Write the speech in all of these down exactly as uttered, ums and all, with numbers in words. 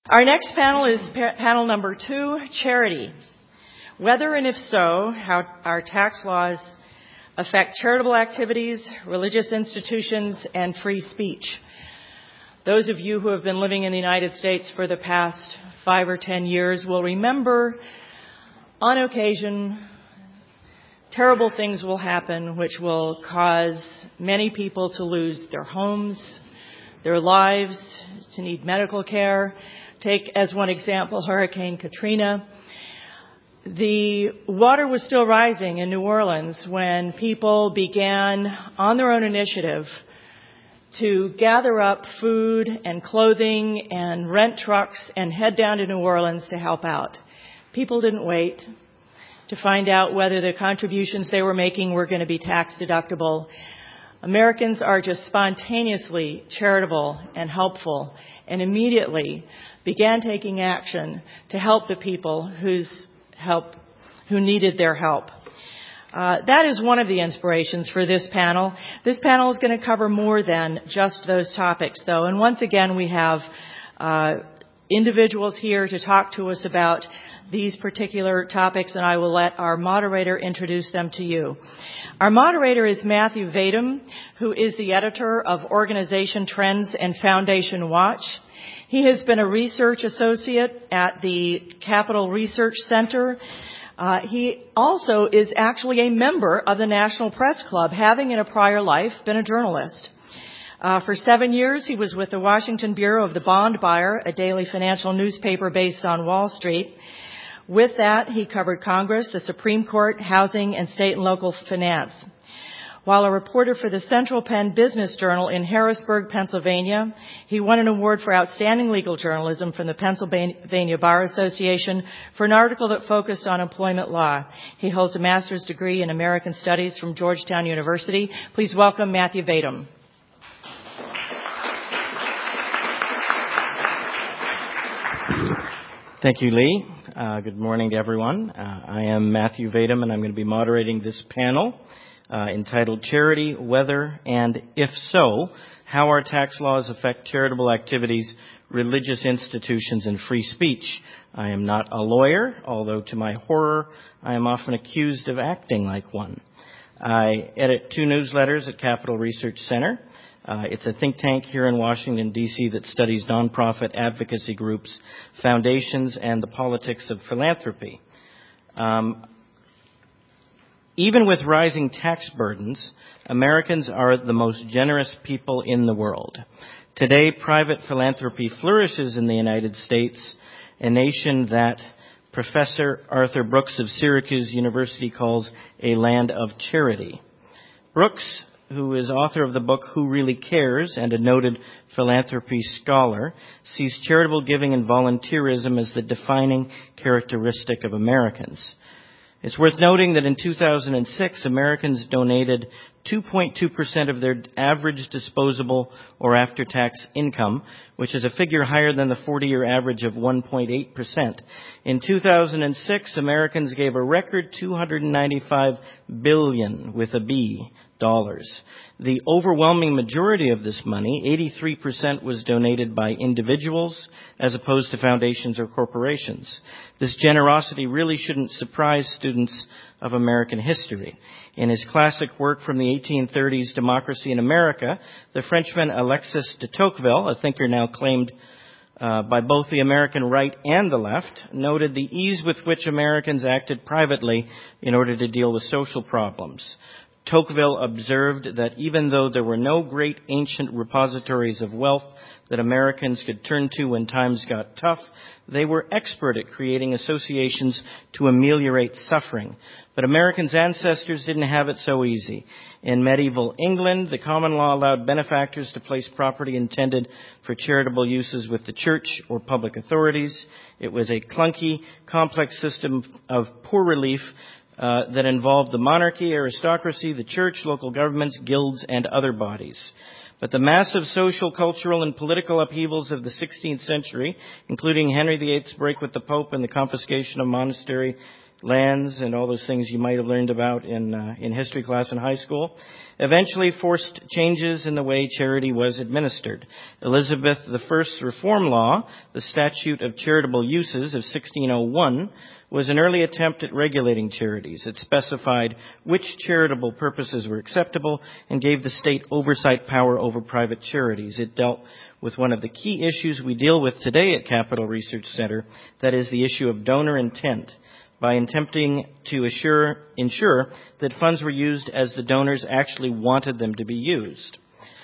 Our next panel is pa- panel number two, charity. Whether and if so, how our tax laws affect charitable activities, religious institutions, and free speech. Those of you who have been living in the United States for the past five or ten years will remember, on occasion, terrible things will happen which will cause many people to lose their homes, their lives, to need medical care. Take as one example Hurricane Katrina. The water was still rising in New Orleans when people began on their own initiative to gather up food and clothing and rent trucks and head down to New Orleans to help out. People didn't wait to find out whether the contributions they were making were going to be tax deductible. Americans are just spontaneously charitable and helpful, and immediately began taking action to help the people whose help, who needed their help. Uh, that is one of the inspirations for this panel. This panel is going to cover more than just those topics, though. And once again, we have uh, individuals here to talk to us about these particular topics, and I will let our moderator introduce them to you. Our moderator is Matthew Vadum, who is the editor of Organization Trends and Foundation Watch. He has been a research associate at the Capital Research Center. Uh, he also is actually a member of the National Press Club, having in a prior life been a journalist. Uh, for seven years, he was with the Washington Bureau of the Bond Buyer, a daily financial newspaper based on Wall Street. With that, he covered Congress, the Supreme Court, housing, and state and local finance. While a reporter for the Central Penn Business Journal in Harrisburg, Pennsylvania, he won an award for outstanding legal journalism from the Pennsylvania Bar Association for an article that focused on employment law. He holds a master's degree in American Studies from Georgetown University. Please welcome Matthew Vadum. Thank you, Lee. Uh, good morning to everyone. Uh, I am Matthew Vadum, and I'm going to be moderating this panel uh, entitled Charity, Whether and If So, How Our Tax Laws Affect Charitable Activities, Religious Institutions, and Free Speech. I am not a lawyer, although to my horror, I am often accused of acting like one. I edit two newsletters at Capital Research Center. Uh, it's a think tank here in Washington, D C that studies nonprofit advocacy groups, foundations, and the politics of philanthropy. Um, even with rising tax burdens, Americans are the most generous people in the world. Today, private philanthropy flourishes in the United States, a nation that Professor Arthur Brooks of Syracuse University calls a land of charity. Brooks, who is author of the book Who Really Cares and a noted philanthropy scholar, sees charitable giving and volunteerism as the defining characteristic of Americans. It's worth noting that in two thousand six, Americans donated two point two percent of their average disposable or after-tax income, which is a figure higher than the forty-year average of one point eight percent. In two thousand six, Americans gave a record two hundred ninety-five billion dollars with a B dollars. The overwhelming majority of this money, eighty-three percent, was donated by individuals as opposed to foundations or corporations. This generosity really shouldn't surprise students of American history. In his classic work from the eighteen thirties, Democracy in America, the Frenchman Alexis de Tocqueville, a thinker now claimed uh, by both the American right and the left, noted the ease with which Americans acted privately in order to deal with social problems. Tocqueville observed that even though there were no great ancient repositories of wealth that Americans could turn to when times got tough, they were expert at creating associations to ameliorate suffering. But Americans' ancestors didn't have it so easy. In medieval England, the common law allowed benefactors to place property intended for charitable uses with the church or public authorities. It was a clunky, complex system of poor relief Uh, that involved the monarchy, aristocracy, the church, local governments, guilds, and other bodies. But the massive social, cultural, and political upheavals of the sixteenth century, including Henry the eighth's break with the Pope and the confiscation of monastery lands, and all those things you might have learned about in, uh, in history class in high school, eventually forced changes in the way charity was administered. Elizabeth the First's reform law, the Statute of Charitable Uses of sixteen oh one, was an early attempt at regulating charities. It specified which charitable purposes were acceptable and gave the state oversight power over private charities. It dealt with one of the key issues we deal with today at Capital Research Center, that is the issue of donor intent, by attempting to assure, ensure that funds were used as the donors actually wanted them to be used.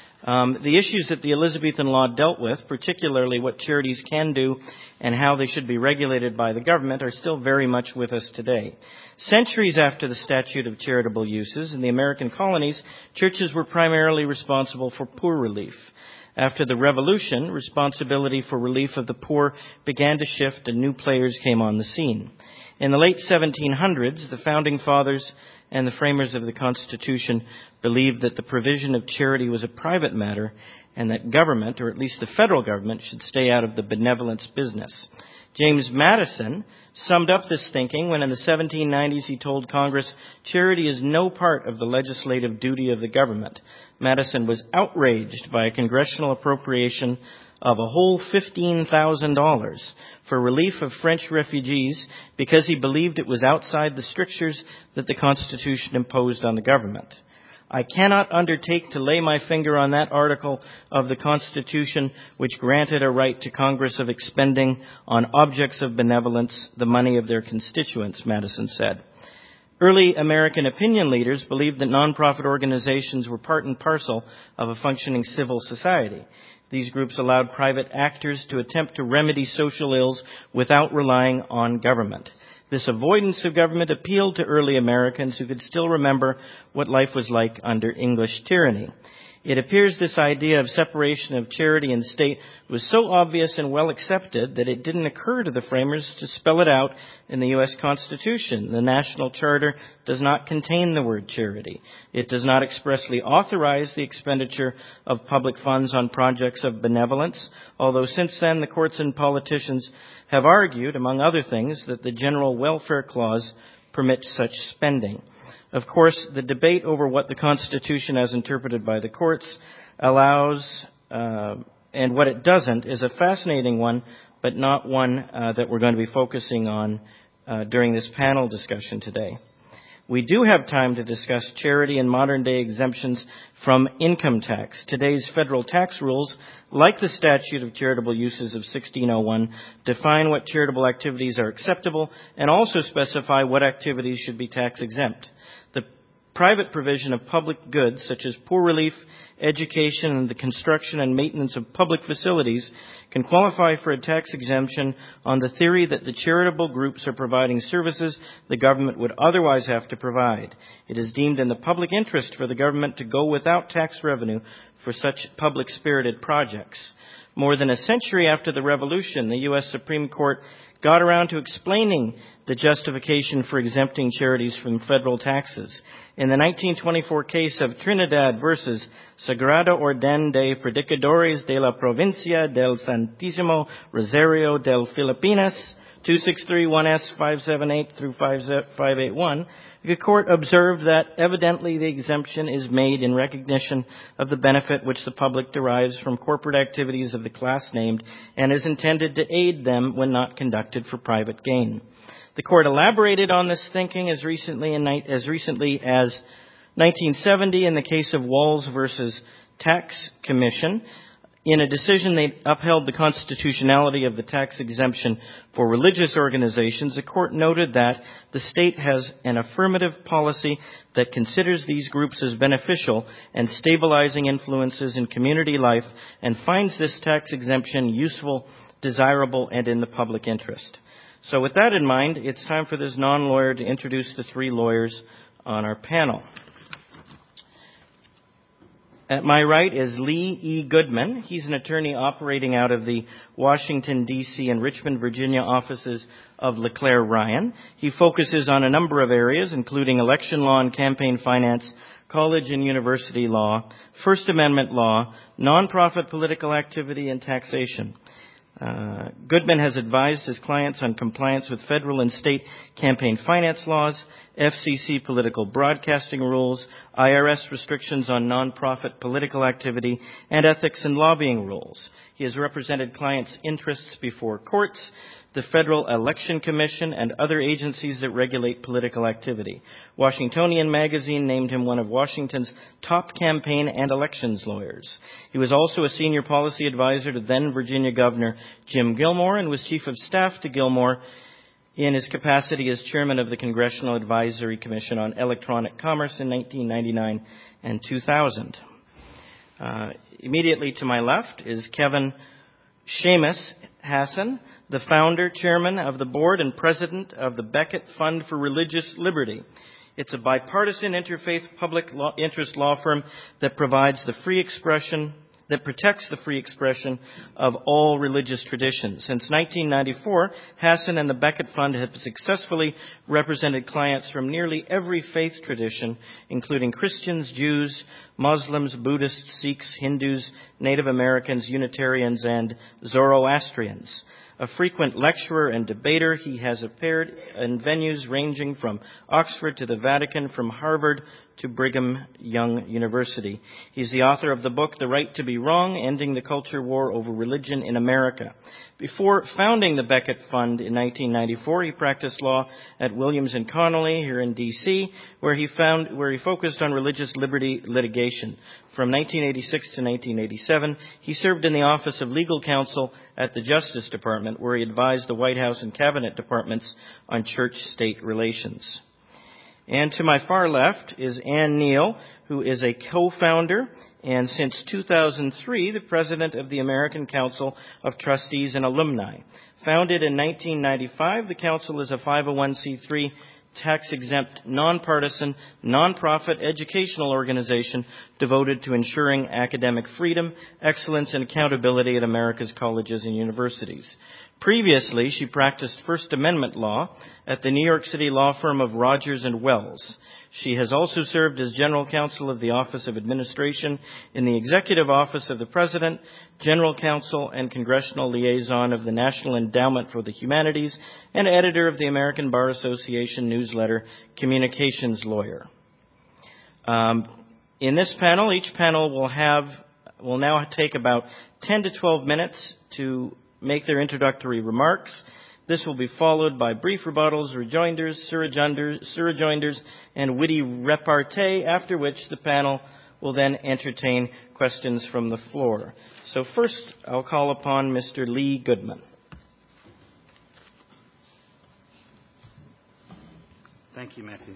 Um, the issues that the Elizabethan law dealt with, particularly what charities can do and how they should be regulated by the government, are still very much with us today. Centuries after the Statute of Charitable Uses in the American colonies, churches were primarily responsible for poor relief. After the Revolution, responsibility for relief of the poor began to shift and new players came on the scene. In the late seventeen hundreds, the Founding Fathers and the framers of the Constitution believed that the provision of charity was a private matter and that government, or at least the federal government, should stay out of the benevolence business. James Madison summed up this thinking when in the seventeen nineties he told Congress, "Charity is no part of the legislative duty of the government." Madison was outraged by a congressional appropriation of a whole fifteen thousand dollars for relief of French refugees because he believed it was outside the strictures that the Constitution imposed on the government. I cannot undertake to lay my finger on that article of the Constitution which granted a right to Congress of expending on objects of benevolence the money of their constituents, Madison said. Early American opinion leaders believed that nonprofit organizations were part and parcel of a functioning civil society. These groups allowed private actors to attempt to remedy social ills without relying on government. This avoidance of government appealed to early Americans who could still remember what life was like under English tyranny. It appears this idea of separation of charity and state was so obvious and well accepted that it didn't occur to the framers to spell it out in the U S Constitution. The National Charter does not contain the word charity. It does not expressly authorize the expenditure of public funds on projects of benevolence, although since then the courts and politicians have argued, among other things, that the General Welfare Clause permits such spending. Of course, the debate over what the Constitution, as interpreted by the courts, allows uh, and what it doesn't is a fascinating one, but not one uh, that we're going to be focusing on uh, during this panel discussion today. We do have time to discuss charity and modern-day exemptions from income tax. Today's federal tax rules, like the Statute of Charitable Uses of sixteen oh one, define what charitable activities are acceptable and also specify what activities should be tax-exempt. The private provision of public goods, such as poor relief, education, and the construction and maintenance of public facilities, can qualify for a tax exemption on the theory that the charitable groups are providing services the government would otherwise have to provide. It is deemed in the public interest for the government to go without tax revenue for such public-spirited projects. More than a century after the Revolution, the U S Supreme Court got around to explaining the justification for exempting charities from federal taxes. In the nineteen twenty-four case of Trinidad versus Sagrada Orden de Predicadores de la Provincia del Santísimo Rosario del Filipinas, two six three one S five seven eight through five eight one, the court observed that evidently the exemption is made in recognition of the benefit which the public derives from corporate activities of the class named and is intended to aid them when not conducted for private gain. The court elaborated on this thinking as recently, in, as recently as nineteen seventy in the case of Walls versus Tax Commission. In a decision, they upheld the constitutionality of the tax exemption for religious organizations. The court noted that the state has an affirmative policy that considers these groups as beneficial and stabilizing influences in community life and finds this tax exemption useful, desirable, and in the public interest. So with that in mind, it's time for this non-lawyer to introduce the three lawyers on our panel. At my right is Lee E. Goodman. He's an attorney operating out of the Washington, D C and Richmond, Virginia offices of LeClaire Ryan. He focuses on a number of areas, including election law and campaign finance, college and university law, First Amendment law, nonprofit political activity, and taxation. Uh, Goodman has advised his clients on compliance with federal and state campaign finance laws, F C C political broadcasting rules, I R S restrictions on nonprofit political activity, and ethics and lobbying rules. He has represented clients' interests before courts, the Federal Election Commission, and other agencies that regulate political activity. Washingtonian magazine named him one of Washington's top campaign and elections lawyers. He was also a senior policy advisor to then Virginia Governor Jim Gilmore and was chief of staff to Gilmore in his capacity as chairman of the Congressional Advisory Commission on Electronic Commerce in nineteen ninety-nine and two thousand. Uh, immediately to my left is Kevin Seamus Hassan, the founder, chairman of the board, and president of the Becket Fund for Religious Liberty. It's a bipartisan interfaith public law, interest law firm that provides the free expression, that protects the free expression of all religious traditions. Since nineteen ninety-four, Hassan and the Becket Fund have successfully represented clients from nearly every faith tradition, including Christians, Jews, Muslims, Buddhists, Sikhs, Hindus, Native Americans, Unitarians, and Zoroastrians. A frequent lecturer and debater, he has appeared in venues ranging from Oxford to the Vatican, from Harvard to Brigham Young University. He's the author of the book, The Right to Be Wrong, Ending the Culture War Over Religion in America. Before founding the Becket Fund in nineteen ninety-four, he practiced law at Williams and Connolly here in D C, where he found where he focused on religious liberty litigation. From nineteen eighty-six to nineteen eighty-seven, he served in the Office of Legal Counsel at the Justice Department, where he advised the White House and Cabinet departments on church-state relations. And to my far left is Ann Neal, who is a co-founder and since two thousand three, the president of the American Council of Trustees and Alumni. Founded in nineteen ninety-five, the council is a five oh one c three tax-exempt, nonpartisan, nonprofit educational organization devoted to ensuring academic freedom, excellence, and accountability at America's colleges and universities. Previously, she practiced First Amendment law at the New York City law firm of Rogers and Wells. She has also served as general counsel of the Office of Administration in the Executive Office of the President, general counsel and congressional liaison of the National Endowment for the Humanities, and editor of the American Bar Association newsletter, Communications Lawyer. Um, in this panel, each panel will have will now take about ten to twelve minutes to make their introductory remarks. This will be followed by brief rebuttals, rejoinders, surrejoinders, and witty repartee, after which the panel will then entertain questions from the floor. So first, I'll call upon Mister Lee Goodman. Thank you, Matthew.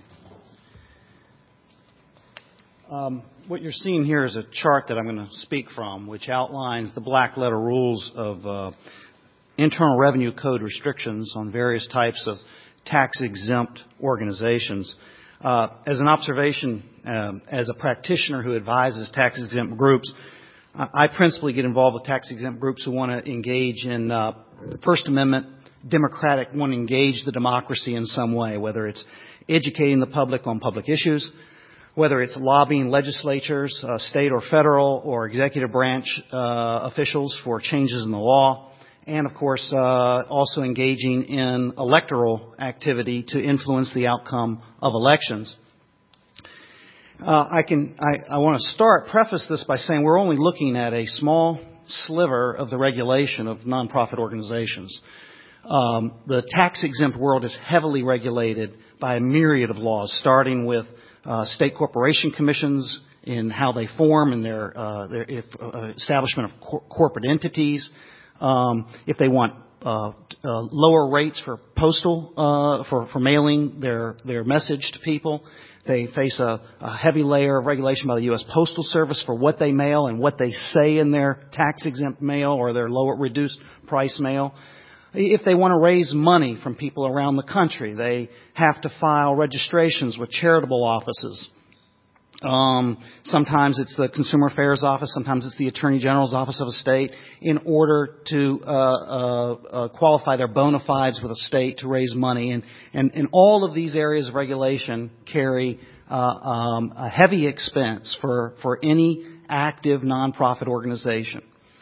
Um, what you're seeing here is a chart that I'm going to speak from, which outlines the black letter rules of uh, Internal Revenue Code restrictions on various types of tax-exempt organizations. Uh, as an observation, um, as a practitioner who advises tax-exempt groups, I principally get involved with tax-exempt groups who want to engage in uh, First Amendment, democratic, want to engage the democracy in some way, whether it's educating the public on public issues, whether it's lobbying legislatures, uh, state or federal or executive branch uh, officials for changes in the law, and, of course, uh, also engaging in electoral activity to influence the outcome of elections. Uh, I can, I, I want to start, preface this by saying we're only looking at a small sliver of the regulation of nonprofit organizations. Um, the tax-exempt world is heavily regulated by a myriad of laws, starting with uh, state corporation commissions in how they form and their, uh, their if, uh, establishment of cor- corporate entities. Um, if they want uh, uh, lower rates for postal uh, for, for mailing their their message to people, they face a, a heavy layer of regulation by the U S Postal Service for what they mail and what they say in their tax-exempt mail or their lower reduced price mail. If they want to raise money from people around the country, they have to file registrations with charitable offices. Um, sometimes it's the Consumer Affairs Office, sometimes it's the Attorney General's Office of a state, in order to uh, uh, uh, qualify their bona fides with a state to raise money. And, and, and all of these areas of regulation carry uh, um, a heavy expense for, for any active nonprofit organization.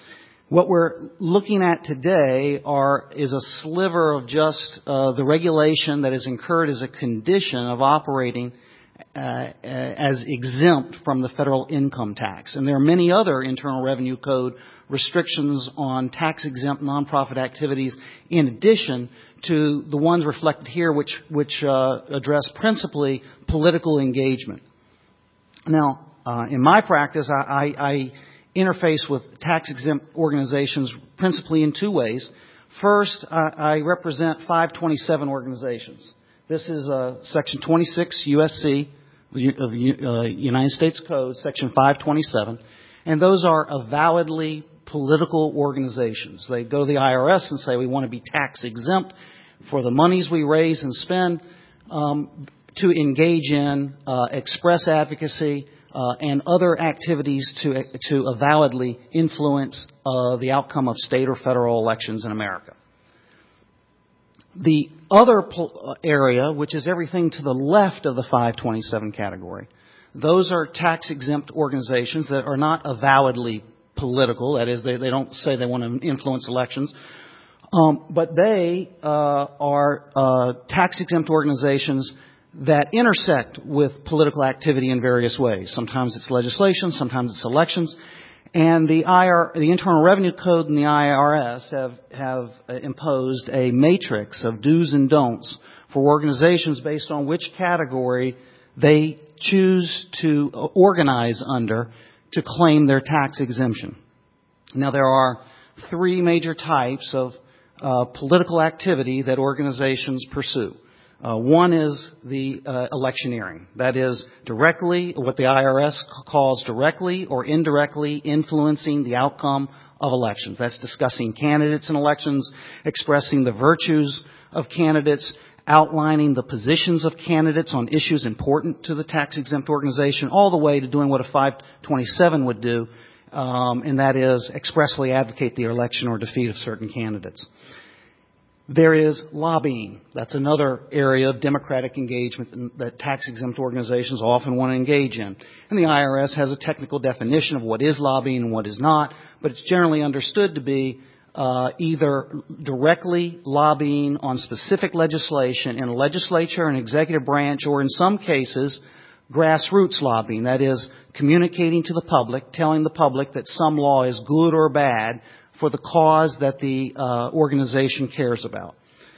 What we're looking at today are, is a sliver of just uh, the regulation that is incurred as a condition of operating uh, as exempt from the federal income tax. And there are many other Internal Revenue Code restrictions on tax-exempt nonprofit activities in addition to the ones reflected here, which, which uh, address principally political engagement. Now, uh, in my practice, I, I, I interface with tax-exempt organizations principally in two ways. First, I, I represent five twenty-seven organizations. This is uh, Section twenty-six U S C of the uh, United States Code, Section five twenty-seven, and those are avowedly political organizations. They go to the I R S and say we want to be tax-exempt for the monies we raise and spend um, to engage in uh, express advocacy Uh, and other activities to to avowedly influence uh, the outcome of state or federal elections in America. The other pol- area, which is everything to the left of the five twenty-seven category, those are tax-exempt organizations that are not avowedly political. That is, they, they don't say they want to influence elections. Um, but they uh, are uh, tax-exempt organizations that intersect with political activity in various ways. Sometimes it's legislation, sometimes it's elections. And the I R, the Internal Revenue Code and the I R S have, have imposed a matrix of do's and don'ts for organizations based on which category they choose to organize under to claim their tax exemption. Now, there are three major types of uh, political activity that organizations pursue. Uh, one is the uh, electioneering. That is directly, what the I R S calls directly or indirectly influencing the outcome of elections. That's discussing candidates in elections, expressing the virtues of candidates, outlining the positions of candidates on issues important to the tax-exempt organization, all the way to doing what a five twenty-seven would do, um, and that is expressly advocate the election or defeat of certain candidates. There is lobbying. That's another area of democratic engagement that tax-exempt organizations often want to engage in. And the I R S has a technical definition of what is lobbying and what is not, but it's generally understood to be uh, either directly lobbying on specific legislation in a legislature and executive branch, or in some cases, grassroots lobbying. That is, communicating to the public, telling the public that some law is good or bad for the cause that the uh, organization cares about.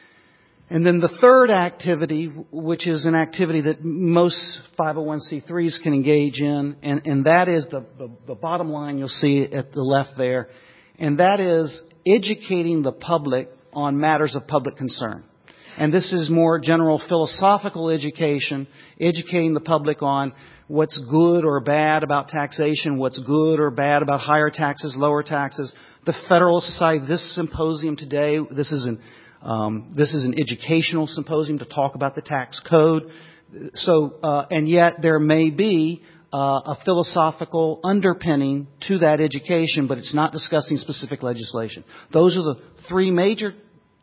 And then the third activity, which is an activity that most five oh one c threes can engage in, and, and that is the, the, the bottom line you'll see at the left there, and that is educating the public on matters of public concern. And this is more general philosophical education, educating the public on what's good or bad about taxation, what's good or bad about higher taxes, lower taxes. The Federal Society, this symposium today, this is an um, this is an educational symposium to talk about the tax code. So, uh, and yet there may be uh, a philosophical underpinning to that education, but it's not discussing specific legislation. Those are the three major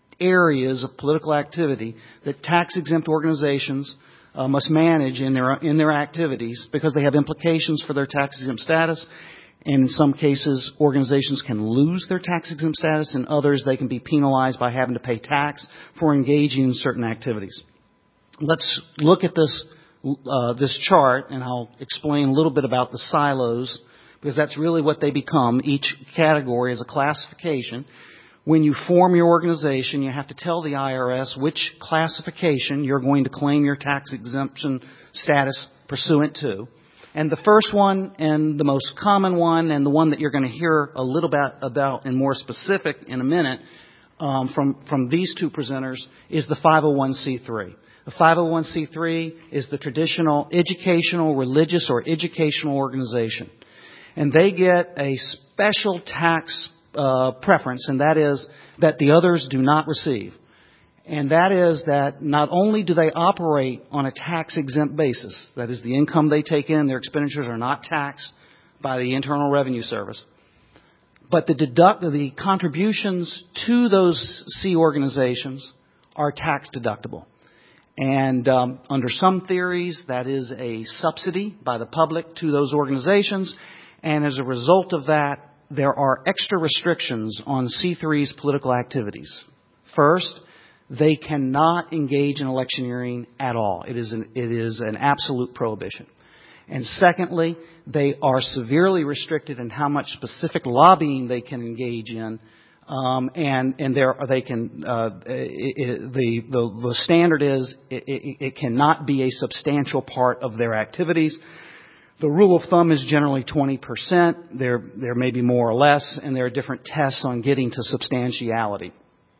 areas of political activity that tax-exempt organizations uh, must manage in their in their activities, because they have implications for their tax-exempt status. And in some cases, organizations can lose their tax-exempt status. In others, they can be penalized by having to pay tax for engaging in certain activities. Let's look at this uh, this chart, and I'll explain a little bit about the silos, because that's really what they become. Each category is a classification. When you form your organization, you have to tell the I R S which classification you're going to claim your tax exemption status pursuant to. And the first one, and the most common one, and the one that you're going to hear a little bit about and more specific in a minute um, from, from these two presenters, is the five oh one c three. The five oh one c three is the traditional educational, religious, or educational organization. And they get a special tax uh, preference, and that is that the others do not receive. And that is that not only do they operate on a tax-exempt basis, that is, the income they take in, their expenditures are not taxed by the Internal Revenue Service, but the deduct the contributions to those C organizations are tax deductible. And um, under some theories, that is a subsidy by the public to those organizations. And as a result of that, there are extra restrictions on C three's political activities. First, they cannot engage in electioneering at all. It is an, it is an absolute prohibition. And secondly, they are severely restricted in how much specific lobbying they can engage in. Um, and and there they can uh, it, it, the, the the standard is it, it, it cannot be a substantial part of their activities. The rule of thumb is generally twenty percent. There there may be more or less, and there are different tests on getting to substantiality.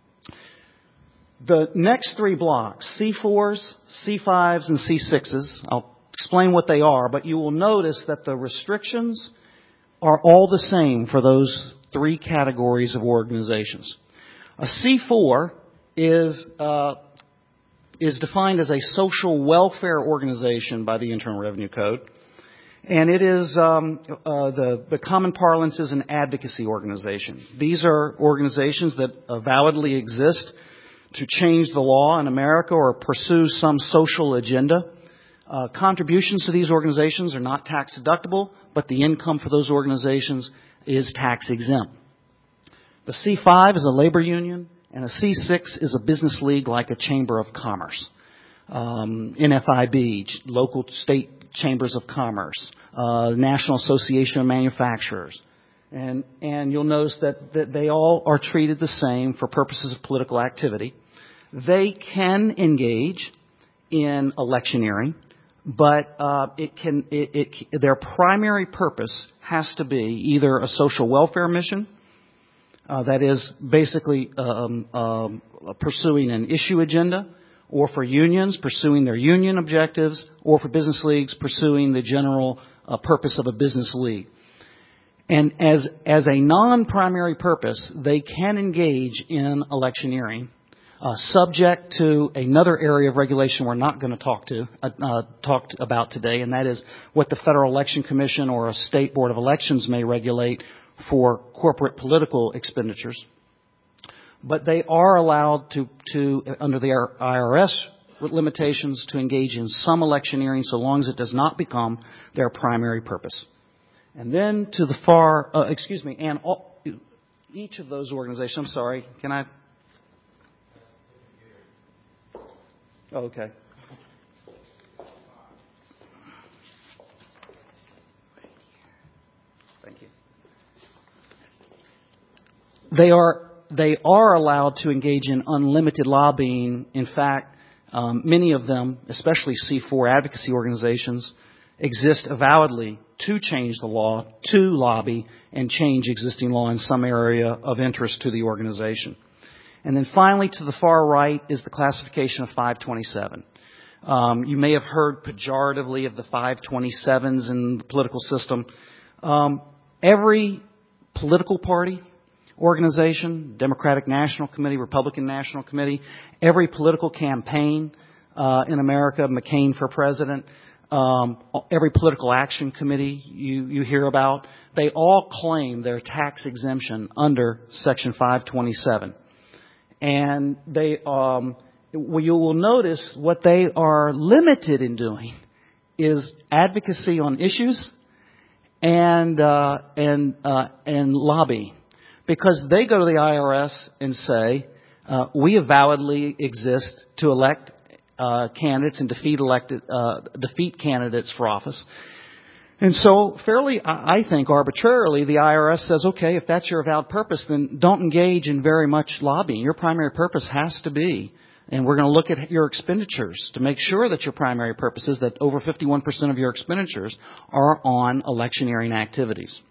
The next three blocks, C fours, C fives, and C sixes, I'll explain what they are, but you will notice that the restrictions are all the same for those three categories of organizations. A C four is uh, is defined as a social welfare organization by the Internal Revenue Code, and it is um, uh, the the common parlance is an advocacy organization. These are organizations that uh, validly exist to change the law in America or pursue some social agenda. Uh, contributions to these organizations are not tax deductible, but the income for those organizations is tax exempt. The C five is a labor union, and a C six is a business league like a chamber of commerce. Um, N F I B, local state chambers of commerce, uh, National Association of Manufacturers. And, and you'll notice that, that they all are treated the same for purposes of political activity. They can engage in electioneering, but uh, it can it, it, their primary purpose has to be either a social welfare mission, uh, that is basically um, um, pursuing an issue agenda, or for unions pursuing their union objectives, or for business leagues pursuing the general uh, purpose of a business league. And as as a non-primary purpose, they can engage in electioneering, uh, subject to another area of regulation we're not going to talk to uh, uh, talk about today, and that is what the Federal Election Commission or a state board of elections may regulate for corporate political expenditures. But they are allowed to to under the I R S limitations to engage in some electioneering, so long as it does not become their primary purpose. And then to the far, uh, excuse me, and all, each of those organizations, I'm sorry, can I? Oh, okay. Thank you. They are, they are allowed to engage in unlimited lobbying. In fact, um, many of them, especially C four advocacy organizations, exist avowedly to change the law, to lobby, and change existing law in some area of interest to the organization. And then finally, to the far right is the classification of five twenty-seven. Um, you may have heard pejoratively of the five twenty-sevens in the political system. Um, every political party, organization, Democratic National Committee, Republican National Committee, every political campaign uh, in America, McCain for president, Um, every political action committee you, you hear about, they all claim their tax exemption under Section five twenty-seven. And they, um, well, you will notice what they are limited in doing is advocacy on issues and uh, and uh, and lobby, because they go to the I R S and say, uh, we avowedly exist to elect Uh, candidates and defeat elected, uh, defeat candidates for office. And so fairly, I think arbitrarily, the I R S says, okay, if that's your avowed purpose, then don't engage in very much lobbying. Your primary purpose has to be, and we're going to look at your expenditures to make sure that your primary purpose is that over fifty-one percent of your expenditures are on electioneering activities.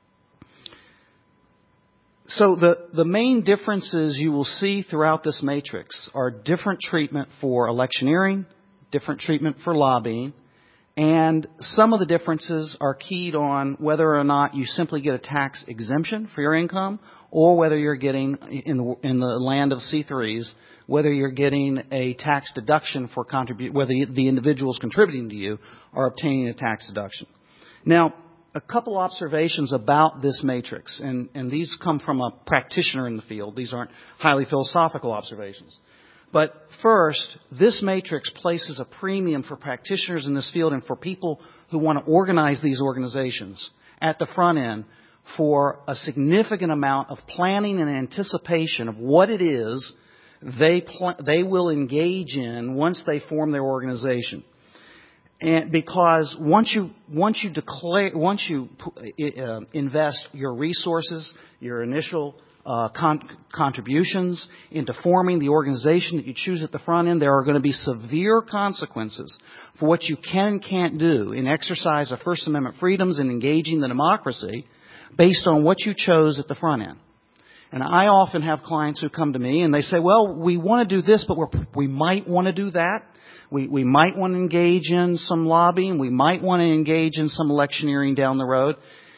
So the, the main differences you will see throughout this matrix are different treatment for electioneering, different treatment for lobbying, and some of the differences are keyed on whether or not you simply get a tax exemption for your income, or whether you're getting, in the, in the land of C threes, whether you're getting a tax deduction for contribute, whether the individuals contributing to you are obtaining a tax deduction. Now, a couple observations about this matrix, and, and these come from a practitioner in the field. These aren't highly philosophical observations. But first, this matrix places a premium for practitioners in this field and for people who want to organize these organizations at the front end for a significant amount of planning and anticipation of what it is they pl- they will engage in once they form their organization. And because once you once you declare once you uh, invest your resources, your initial uh, con- contributions into forming the organization that you choose at the front end, there are going to be severe consequences for what you can and can't do in exercise of First Amendment freedoms and engaging the democracy based on what you chose at the front end. And I often have clients who come to me and they say, well, we want to do this, but we're, we might want to do that. We, we might want to engage in some lobbying. We might want to engage in some electioneering down the road.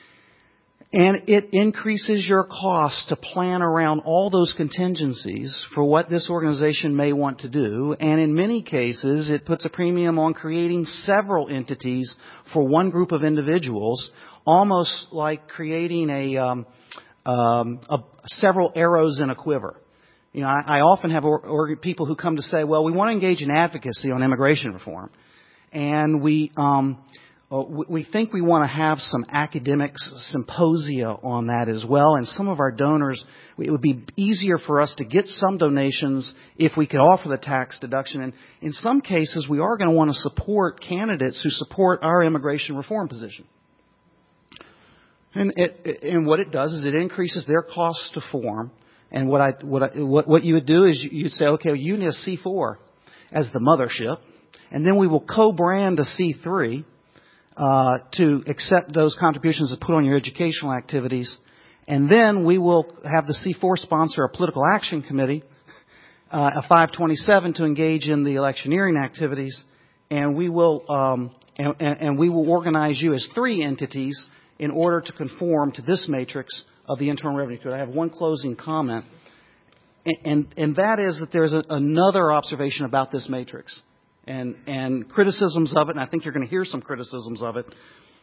And it increases your cost to plan around all those contingencies for what this organization may want to do. And in many cases, it puts a premium on creating several entities for one group of individuals, almost like creating a, um, um, a several arrows in a quiver. You know, I, I often have or, or people who come to say, well, we want to engage in advocacy on immigration reform. And we, um, we, we think we want to have some academic symposia on that as well. And some of our donors, it would be easier for us to get some donations if we could offer the tax deduction. And in some cases, we are going to want to support candidates who support our immigration reform position. And, it, and what it does is it increases their costs to form. And what I, what I, what, what you would do is you'd say, okay, well, you need a C four as the mothership, and then we will co-brand a C three uh, to accept those contributions and put on your educational activities, and then we will have the C four sponsor a political action committee, uh, a five twenty-seven to engage in the electioneering activities, and we will um, and, and we will organize you as three entities in order to conform to this matrix of the Internal Revenue Code. I have one closing comment, and, and, and that is that there's a, another observation about this matrix, and, and criticisms of it, and I think you're going to hear some criticisms of it.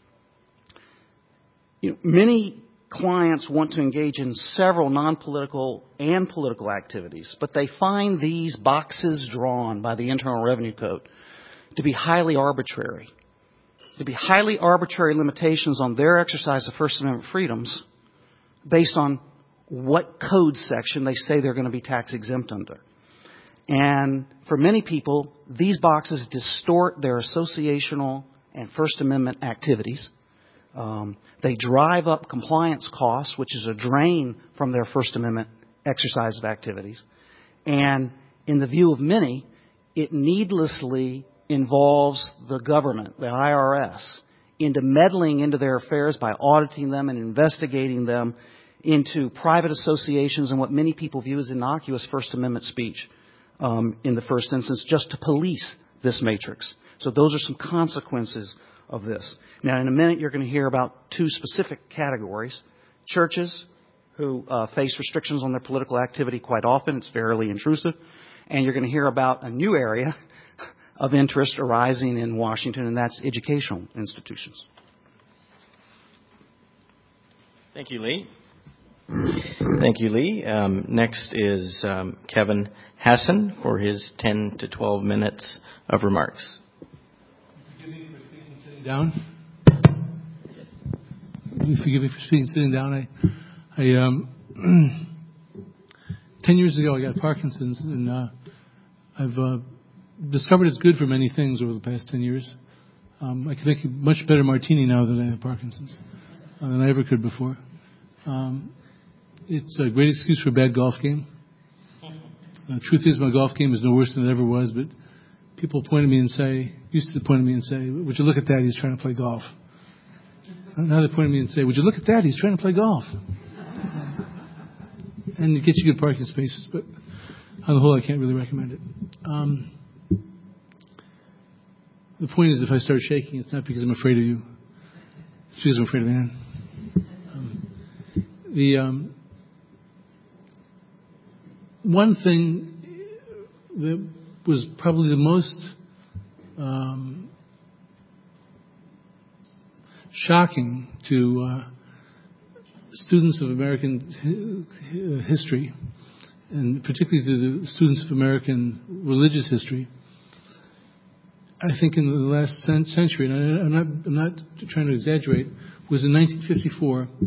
You know, many clients want to engage in several non-political and political activities, but they find these boxes drawn by the Internal Revenue Code to be highly arbitrary. To be highly arbitrary limitations on their exercise of First Amendment freedoms based on what code section they say they're going to be tax exempt under. And for many people, these boxes distort their associational and First Amendment activities. Um, they drive up compliance costs, which is a drain from their First Amendment exercise of activities. And in the view of many, it needlessly involves the government, the I R S, into meddling into their affairs by auditing them and investigating them into private associations and what many people view as innocuous First Amendment speech um, in the first instance, just to police this matrix. So those are some consequences of this. Now, in a minute, you're going to hear about two specific categories. Churches, who uh, face restrictions on their political activity quite often. It's fairly intrusive. And you're going to hear about a new area of interest arising in Washington, and that's educational institutions. Thank you, Lee. Thank you, Lee. Um, next is um, Kevin Hassan for his ten to twelve minutes of remarks. Forgive me for speaking sitting down. Forgive me for speaking sitting down. I, I um, ten years ago I got Parkinson's, and uh, I've uh, discovered it's good for many things over the past ten years. Um, I can make a much better martini now that I have Parkinson's uh, than I ever could before. Um, it's a great excuse for a bad golf game. The uh, truth is, my golf game is no worse than it ever was, but people point at me and say, used to point at me and say, would you look at that, he's trying to play golf. Now they point at me and say, would you look at that, he's trying to play golf. And it gets you good parking spaces, but on the whole, I can't really recommend it. Um, the point is, if I start shaking, it's not because I'm afraid of you. It's because I'm afraid of Ann. Um, the um, one thing that was probably the most um, shocking to uh, students of American hi- history, and particularly to the students of American religious history, I think in the last century, and I'm not, I'm not trying to exaggerate, was in nineteen fifty-four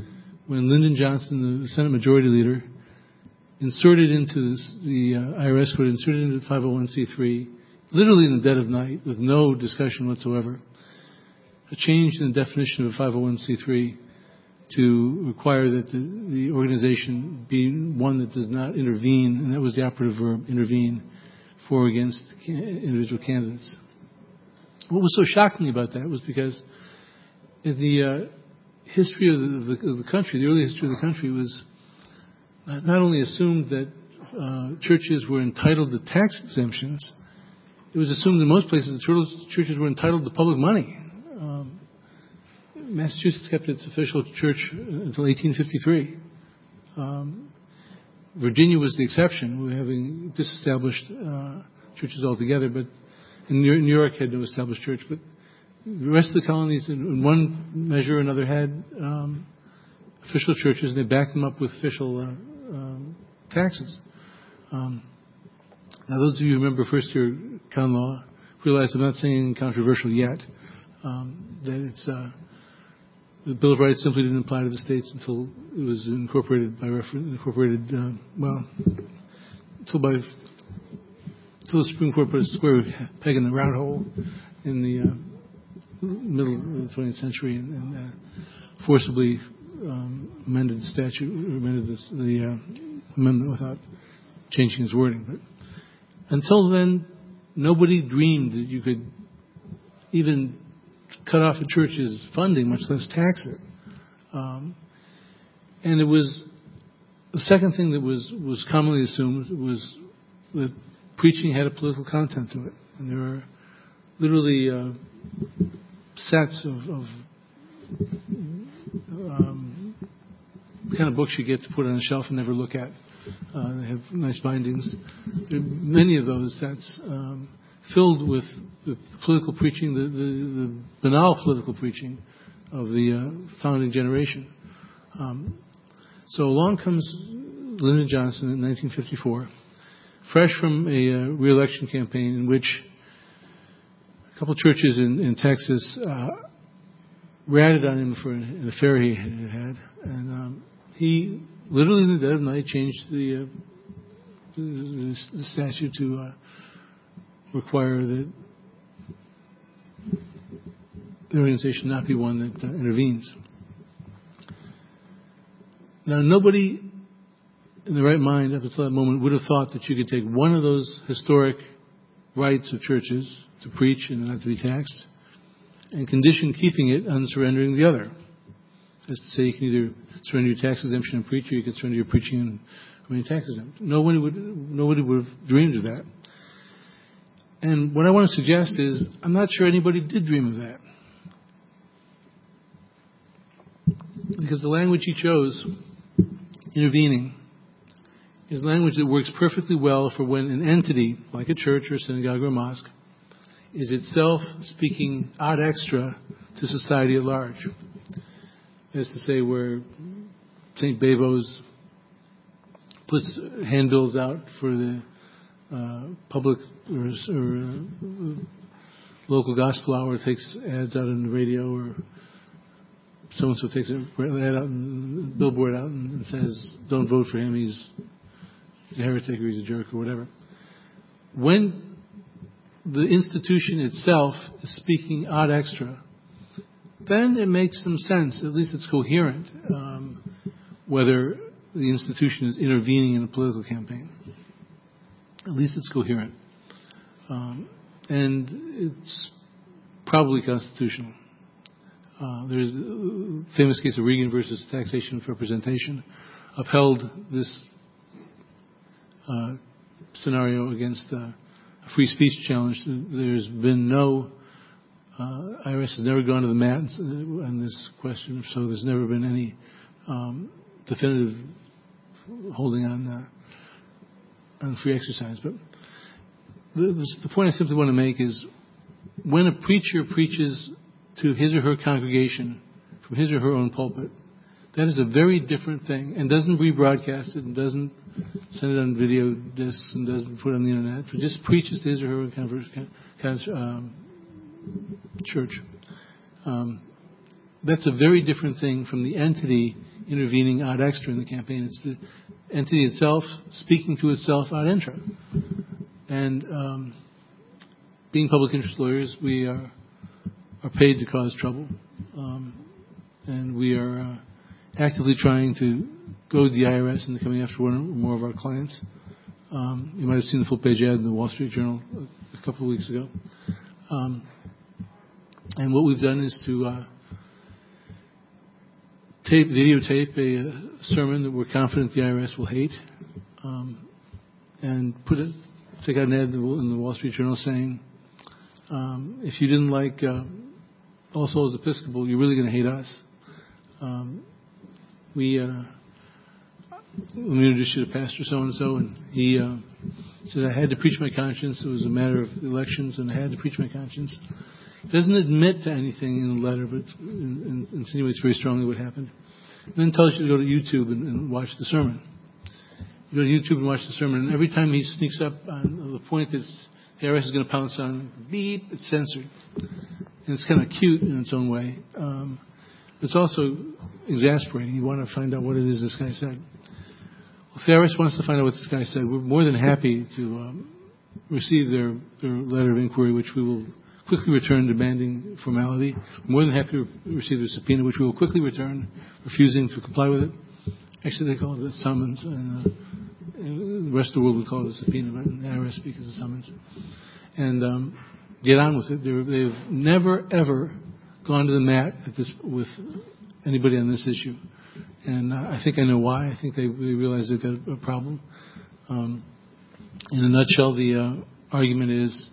when Lyndon Johnson, the Senate Majority Leader, inserted into this, the uh, I R S code, inserted into five oh one c three, literally in the dead of night, with no discussion whatsoever, a change in the definition of a five oh one c three to require that the, the organization be one that does not intervene, and that was the operative verb, intervene, for or against individual candidates. What was so shocking about that was because in the uh, history of the, the, of the country, the early history of the country, was not only assumed that uh, churches were entitled to tax exemptions, it was assumed in most places that churches were entitled to public money. Um, Massachusetts kept its official church until eighteen fifty-three. Um, Virginia was the exception. We were having disestablished uh, churches altogether, but and New York had no established church. But the rest of the colonies, in one measure or another, had um, official churches, and they backed them up with official uh, um, taxes. Um, now, those of you who remember first year con law realize I'm not saying anything controversial yet. Um, that it's uh, the Bill of Rights simply didn't apply to the states until it was incorporated by reference, incorporated uh, well, until by until the Supreme Court put a square peg in the round hole in the uh, middle of the twentieth century and, and uh, forcibly um, amended the statute, amended the, the uh, amendment without changing its wording. But until then, nobody dreamed that you could even cut off a church's funding, much less tax it. Um, and it was the second thing that was, was commonly assumed was that preaching had a political content to it. And there are literally uh, sets of, of um, the kind of books you get to put on a shelf and never look at. Uh, they have nice bindings. There are many of those sets um, filled with the political preaching, the, the, the banal political preaching of the uh, founding generation. Um, so along comes Lyndon Johnson in nineteen fifty-four, fresh from a uh, re-election campaign in which a couple churches in, in Texas uh, ratted on him for an, an affair he had had. And um, he, literally in the dead of night, changed the, uh, the, the statute to uh, require that the organization not be one that uh, intervenes. Now, nobody in the right mind up until that moment would have thought that you could take one of those historic rights of churches to preach and not to be taxed and condition keeping it on surrendering the other. That's to say, you can either surrender your tax exemption and preach, or you can surrender your preaching and remain tax exempt. Nobody would, nobody would have dreamed of that. And what I want to suggest is, I'm not sure anybody did dream of that. Because the language he chose, intervening, is language that works perfectly well for when an entity, like a church or a synagogue or a mosque, is itself speaking ad extra to society at large. That is to say, where Saint Bavo's puts handbills out for the uh, public or, or uh, local gospel hour, takes ads out on the radio, or so-and-so takes an ad out and billboard out and says, don't vote for him, he's a heretic or he's a jerk or whatever. When the institution itself is speaking ad extra, then it makes some sense, at least it's coherent, um, whether the institution is intervening in a political campaign. At least it's coherent. Um, and it's probably constitutional. Uh, there's a famous case of Regan versus Taxation for Representation, upheld this uh, scenario against uh, a free speech challenge. There's been no, uh, I R S has never gone to the mat on this question, so there's never been any um, definitive holding on uh, on free exercise. But the, the point I simply want to make is, when a preacher preaches to his or her congregation from his or her own pulpit, that is a very different thing, and doesn't rebroadcast it, and doesn't send it on video discs, and doesn't put it on the internet. It just preaches to his or her own um, church. Um, that's a very different thing from the entity intervening ad extra in the campaign. It's the entity itself speaking to itself ad intra. And um, being public interest lawyers, we are, are paid to cause trouble. Um, and we are uh, actively trying to go to the I R S and coming after one or more of our clients. Um, you might have seen the full-page ad in the Wall Street Journal a, a couple of weeks ago. Um, and what we've done is to uh, tape, videotape a, a sermon that we're confident the I R S will hate, um, and put it, take out an ad in the, in the Wall Street Journal saying, um, if you didn't like uh, All Souls Episcopal, you're really going to hate us. Um, we uh, let me introduce you to Pastor so-and-so, and he uh, said, I had to preach my conscience. It was a matter of elections, and I had to preach my conscience. He doesn't admit to anything in the letter, but in, in, insinuates very strongly what happened. And then tells you to go to YouTube and, and watch the sermon. You go to YouTube and watch the sermon, and every time he sneaks up on the point that the I R S is going to pounce on, beep, it's censored. And it's kind of cute in its own way. Um, it's also exasperating. You want to find out what it is this guy said. Well, if the I R S wants to find out what this guy said, we're more than happy to um, receive their, their letter of inquiry, which we will quickly return demanding formality. We're more than happy to receive their subpoena, which we will quickly return, refusing to comply with it. Actually, they call it a summons, and uh, the rest of the world would call it a subpoena, but the I R S speaks as a summons. And um, get on with it. They're, they've never, ever gone to the mat at this, with anybody on this issue. And uh, I think I know why. I think they, they realize they've got a problem. Um, in a nutshell, the uh, argument is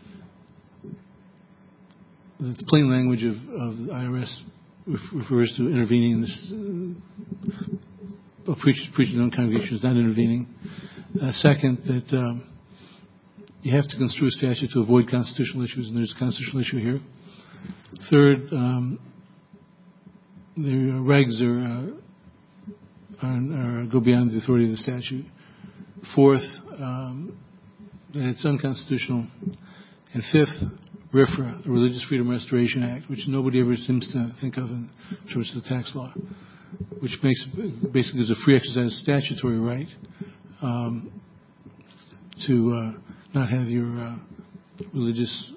that the plain language of, of the I R S refers to intervening in this. Uh, preachers preaching their own congregation is not intervening. Uh, second, that um, you have to construe a statute to avoid constitutional issues, and there's a constitutional issue here. Third, um, the regs are, uh, are, are go beyond the authority of the statute. Fourth, um, that it's unconstitutional. And fifth, R F R A, the Religious Freedom Restoration Act, which nobody ever seems to think of in terms of the tax law, which makes basically is a free exercise statutory right um, to uh, not have your uh, religious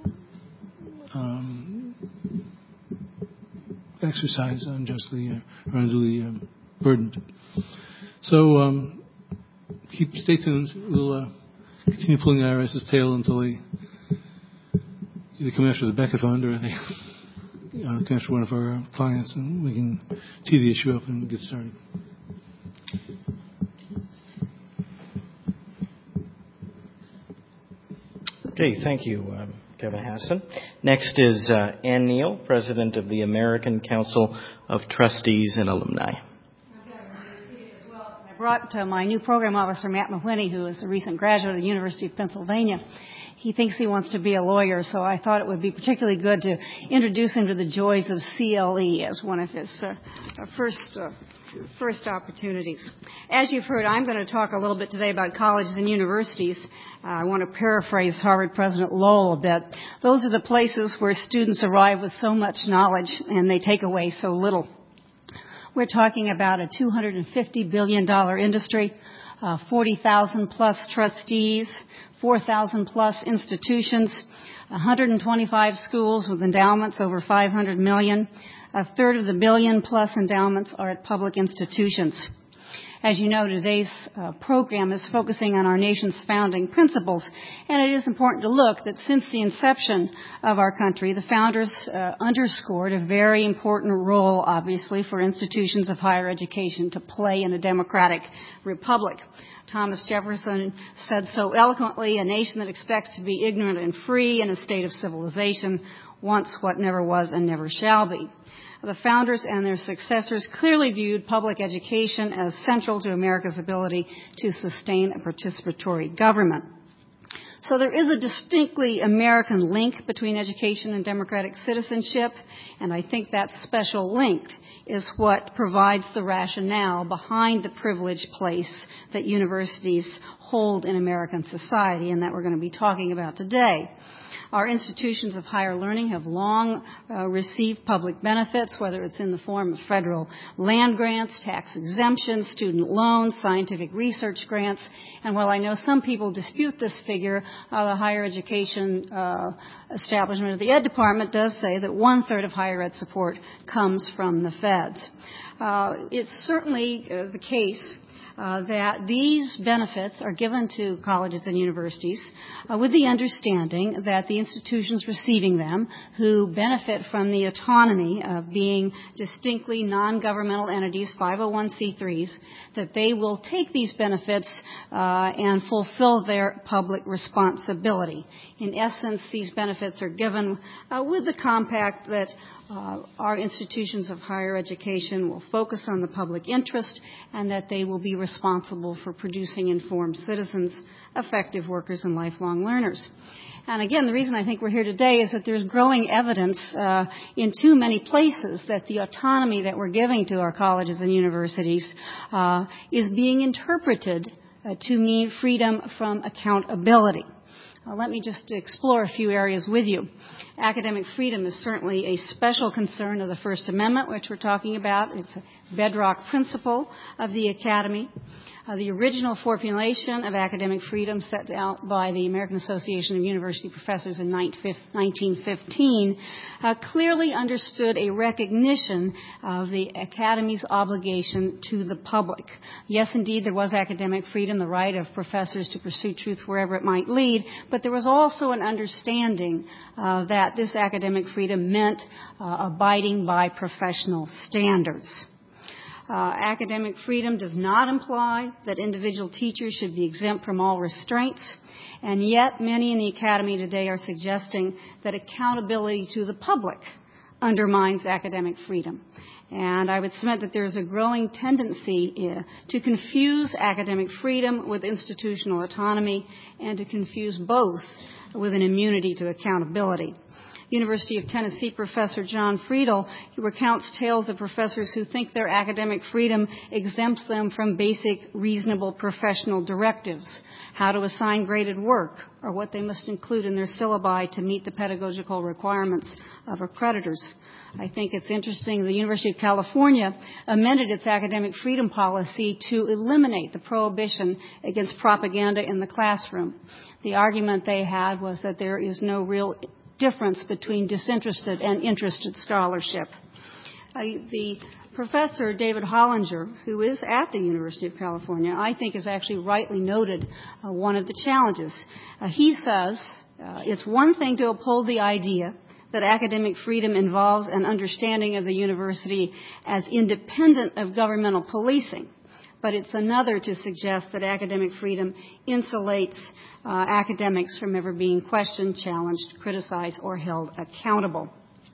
um, exercise unjustly or unduly um, burdened. So um, keep stay tuned. We'll uh, continue pulling the IRS's tail until they either come after the Becket Fund or they uh, come after one of our clients, and we can tee the issue up and get started. Okay, thank you, uh, Kevin Hassan. Next is uh, Ann Neal, President of the American Council of Trustees and Alumni. I brought uh, my new program officer, Matt Mahoney, who is a recent graduate of the University of Pennsylvania. He thinks he wants to be a lawyer, so I thought it would be particularly good to introduce him to the joys of C L E as one of his uh, first uh, first opportunities. As you've heard, I'm going to talk a little bit today about colleges and universities. Uh, I want to paraphrase Harvard President Lowell a bit. Those are the places where students arrive with so much knowledge and they take away so little. We're talking about a two hundred fifty billion dollars industry, uh, forty thousand plus trustees, four thousand plus institutions, one hundred twenty-five schools with endowments over five hundred million. A third of the billion plus endowments are at public institutions. As you know, today's uh, program is focusing on our nation's founding principles, and it is important to look that since the inception of our country, the founders uh, underscored a very important role, obviously, for institutions of higher education to play in a democratic republic. Thomas Jefferson said so eloquently, a nation that expects to be ignorant and free in a state of civilization wants what never was and never shall be. The founders and their successors clearly viewed public education as central to America's ability to sustain a participatory government. So there is a distinctly American link between education and democratic citizenship, and I think that special link is what provides the rationale behind the privileged place that universities hold in American society, and that we're going to be talking about today. Our institutions of higher learning have long uh, received public benefits, whether it's in the form of federal land grants, tax exemptions, student loans, scientific research grants. And while I know some people dispute this figure, uh, the higher education uh, establishment of the Ed Department does say that one-third of higher ed support comes from the feds. Uh, it's certainly uh, the case Uh, that these benefits are given to colleges and universities uh, with the understanding that the institutions receiving them, who benefit from the autonomy of being distinctly non-governmental entities, five oh one c threes, that they will take these benefits uh, and fulfill their public responsibility. In essence, these benefits are given uh, with the compact that Uh, our institutions of higher education will focus on the public interest and that they will be responsible for producing informed citizens, effective workers, and lifelong learners. And again, the reason I think we're here today is that there's growing evidence uh, in too many places that the autonomy that we're giving to our colleges and universities uh, is being interpreted uh, to mean freedom from accountability. Uh, let me just explore a few areas with you. Academic freedom is certainly a special concern of the First Amendment, which we're talking about. It's a bedrock principle of the Academy. Uh, the original formulation of academic freedom set out by the American Association of University Professors in nineteen fifteen uh, clearly understood a recognition of the Academy's obligation to the public. Yes, indeed, there was academic freedom, the right of professors to pursue truth wherever it might lead, but there was also an understanding uh, that this academic freedom meant uh, abiding by professional standards. Uh, academic freedom does not imply that individual teachers should be exempt from all restraints, and yet many in the Academy today are suggesting that accountability to the public undermines academic freedom. And I would submit that there's a growing tendency uh, to confuse academic freedom with institutional autonomy and to confuse both with an immunity to accountability. University of Tennessee professor John Friedel recounts tales of professors who think their academic freedom exempts them from basic, reasonable professional directives, how to assign graded work, or what they must include in their syllabi to meet the pedagogical requirements of accreditors. I think it's interesting the University of California amended its academic freedom policy to eliminate the prohibition against propaganda in the classroom. The argument they had was that there is no real difference between disinterested and interested scholarship. Uh, the professor, David Hollinger, who is at the University of California, I think has actually rightly noted uh, one of the challenges. Uh, he says uh, it's one thing to uphold the idea that academic freedom involves an understanding of the university as independent of governmental policing, but it's another to suggest that academic freedom insulates uh, academics from ever being questioned, challenged, criticized, or held accountable.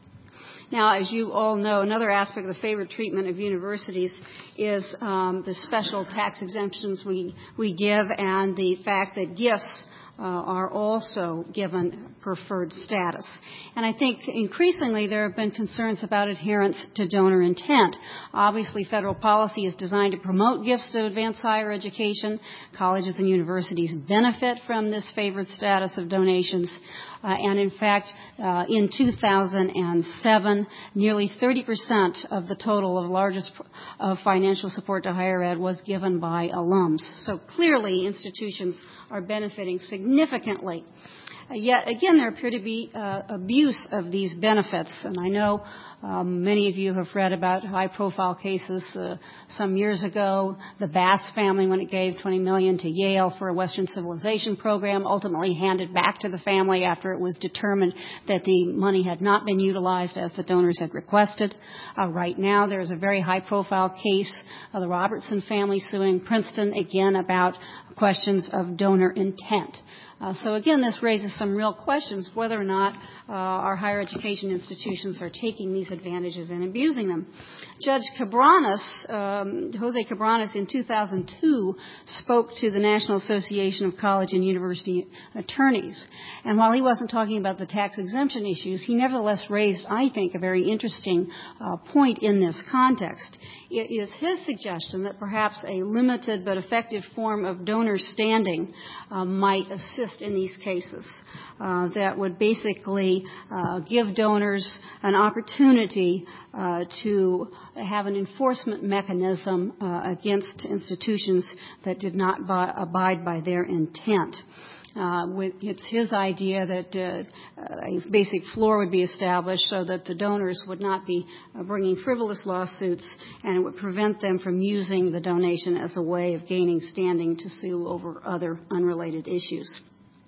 Now, as you all know, another aspect of the favored treatment of universities is um, the special tax exemptions we, we give and the fact that gifts uh, are also given preferred status. And I think increasingly there have been concerns about adherence to donor intent. Obviously, federal policy is designed to promote gifts to advance higher education. Colleges and universities benefit from this favored status of donations. Uh, and in fact, uh, in two thousand seven, nearly thirty percent of the total of largest of financial support to higher ed was given by alums. So clearly, institutions are benefiting significantly. Uh, yet again, there appear to be uh, abuse of these benefits, and I know Um, many of you have read about high-profile cases uh, some years ago. The Bass family, when it gave twenty million dollars to Yale for a Western civilization program, ultimately handed back to the family after it was determined that the money had not been utilized as the donors had requested. Uh, right now, there is a very high-profile case of the Robertson family suing Princeton, again, about questions of donor intent. Uh, so again, this raises some real questions whether or not uh, our higher education institutions are taking these advantages and abusing them. Judge Cabranes, um, Jose Cabranes, in two thousand two spoke to the National Association of College and University Attorneys. And while he wasn't talking about the tax exemption issues, he nevertheless raised, I think, a very interesting uh, point in this context. It is his suggestion that perhaps a limited but effective form of donor standing uh, might assist exist in these cases uh, that would basically uh, give donors an opportunity uh, to have an enforcement mechanism uh, against institutions that did not bi- abide by their intent. Uh, with, it's his idea that uh, a basic floor would be established so that the donors would not be uh, bringing frivolous lawsuits, and it would prevent them from using the donation as a way of gaining standing to sue over other unrelated issues.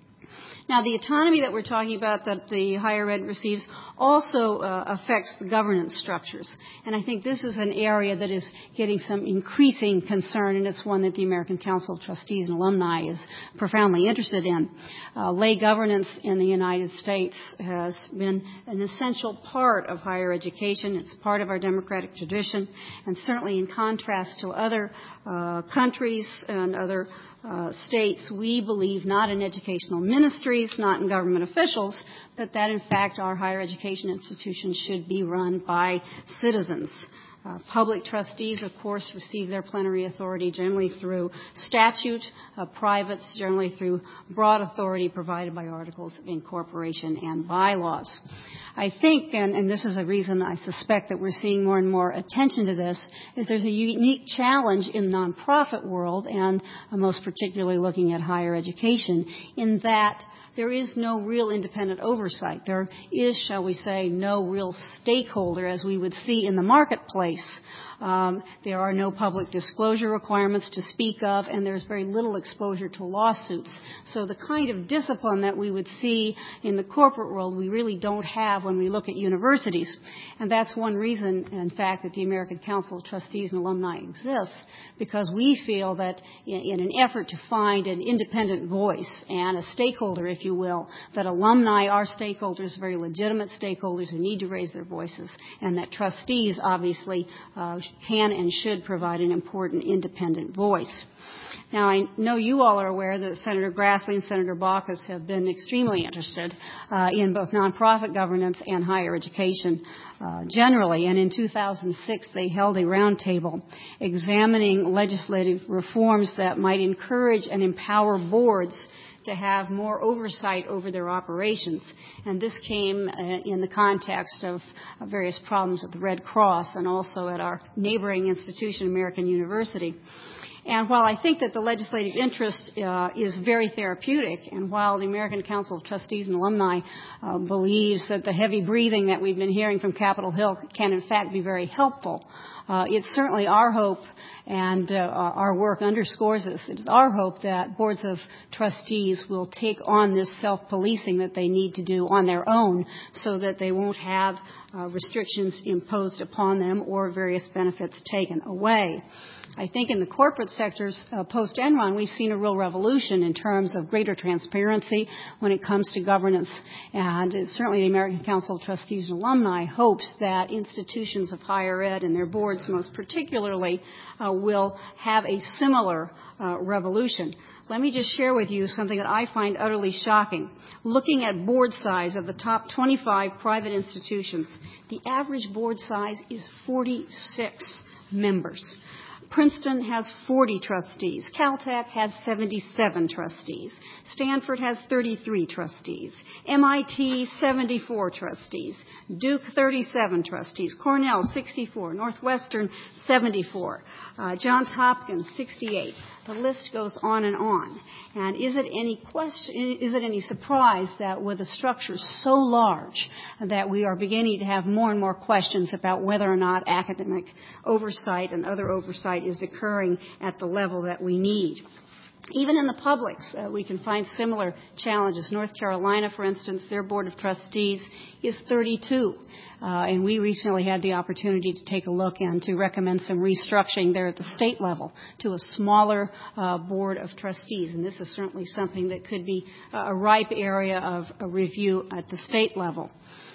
Now, the autonomy that we're talking about that the higher ed receives also uh, affects the governance structures. And I think this is an area that is getting some increasing concern, and it's one that the American Council of Trustees and Alumni is profoundly interested in. Uh, lay governance in the United States has been an essential part of higher education. It's part of our democratic tradition, and certainly in contrast to other uh, countries and other Uh, states, we believe not in educational ministries, not in government officials, but that in fact our higher education institutions should be run by citizens. Uh, public trustees, of course, receive their plenary authority generally through statute, uh, privates generally through broad authority provided by articles of incorporation and bylaws. I think, and, and this is a reason I suspect that we're seeing more and more attention to this, is there's a unique challenge in the nonprofit world, and uh, most particularly looking at higher education, in that there is no real independent oversight. There is, shall we say, no real stakeholder as we would see in the marketplace. Um, there are no public disclosure requirements to speak of, and there's very little exposure to lawsuits. So the kind of discipline that we would see in the corporate world, we really don't have when we look at universities. And that's one reason, in fact, that the American Council of Trustees and Alumni exists, because we feel that in, in an effort to find an independent voice and a stakeholder, if you will, that alumni are stakeholders, very legitimate stakeholders who need to raise their voices, and that trustees obviously uh, can and should provide an important independent voice. Now, I know you all are aware that Senator Grassley and Senator Baucus have been extremely interested uh, in both nonprofit governance and higher education uh, generally. And in two thousand six, they held a roundtable examining legislative reforms that might encourage and empower boards to have more oversight over their operations. And this came uh, in the context of uh, various problems at the Red Cross and also at our neighboring institution, American University. And while I think that the legislative interest uh, is very therapeutic, and while the American Council of Trustees and Alumni uh, believes that the heavy breathing that we've been hearing from Capitol Hill can in fact be very helpful, uh, it's certainly our hope, and uh, our work underscores this, it is our hope that boards of trustees will take on this self-policing that they need to do on their own so that they won't have uh, restrictions imposed upon them or various benefits taken away. I think in the corporate sectors, uh, post-Enron, we've seen a real revolution in terms of greater transparency when it comes to governance. And certainly the American Council of Trustees and Alumni hopes that institutions of higher ed and their boards most particularly uh, will have a similar uh, revolution. Let me just share with you something that I find utterly shocking. Looking at board size of the top twenty-five private institutions, the average board size is forty-six members. Princeton has forty trustees. Caltech has seventy-seven trustees. Stanford has thirty-three trustees. M I T, seventy-four trustees. Duke, thirty-seven trustees. Cornell, sixty-four. Northwestern, seventy-four. Uh, Johns Hopkins, sixty-eight. The list goes on and on. And is it any question, is it any surprise that with a structure so large that we are beginning to have more and more questions about whether or not academic oversight and other oversight is occurring at the level that we need? Even in the publics, uh, we can find similar challenges. North Carolina, for instance, their Board of Trustees is thirty-two. Uh, and we recently had the opportunity to take a look and to recommend some restructuring there at the state level to a smaller uh, Board of Trustees. And this is certainly something that could be a ripe area of a review at the state level.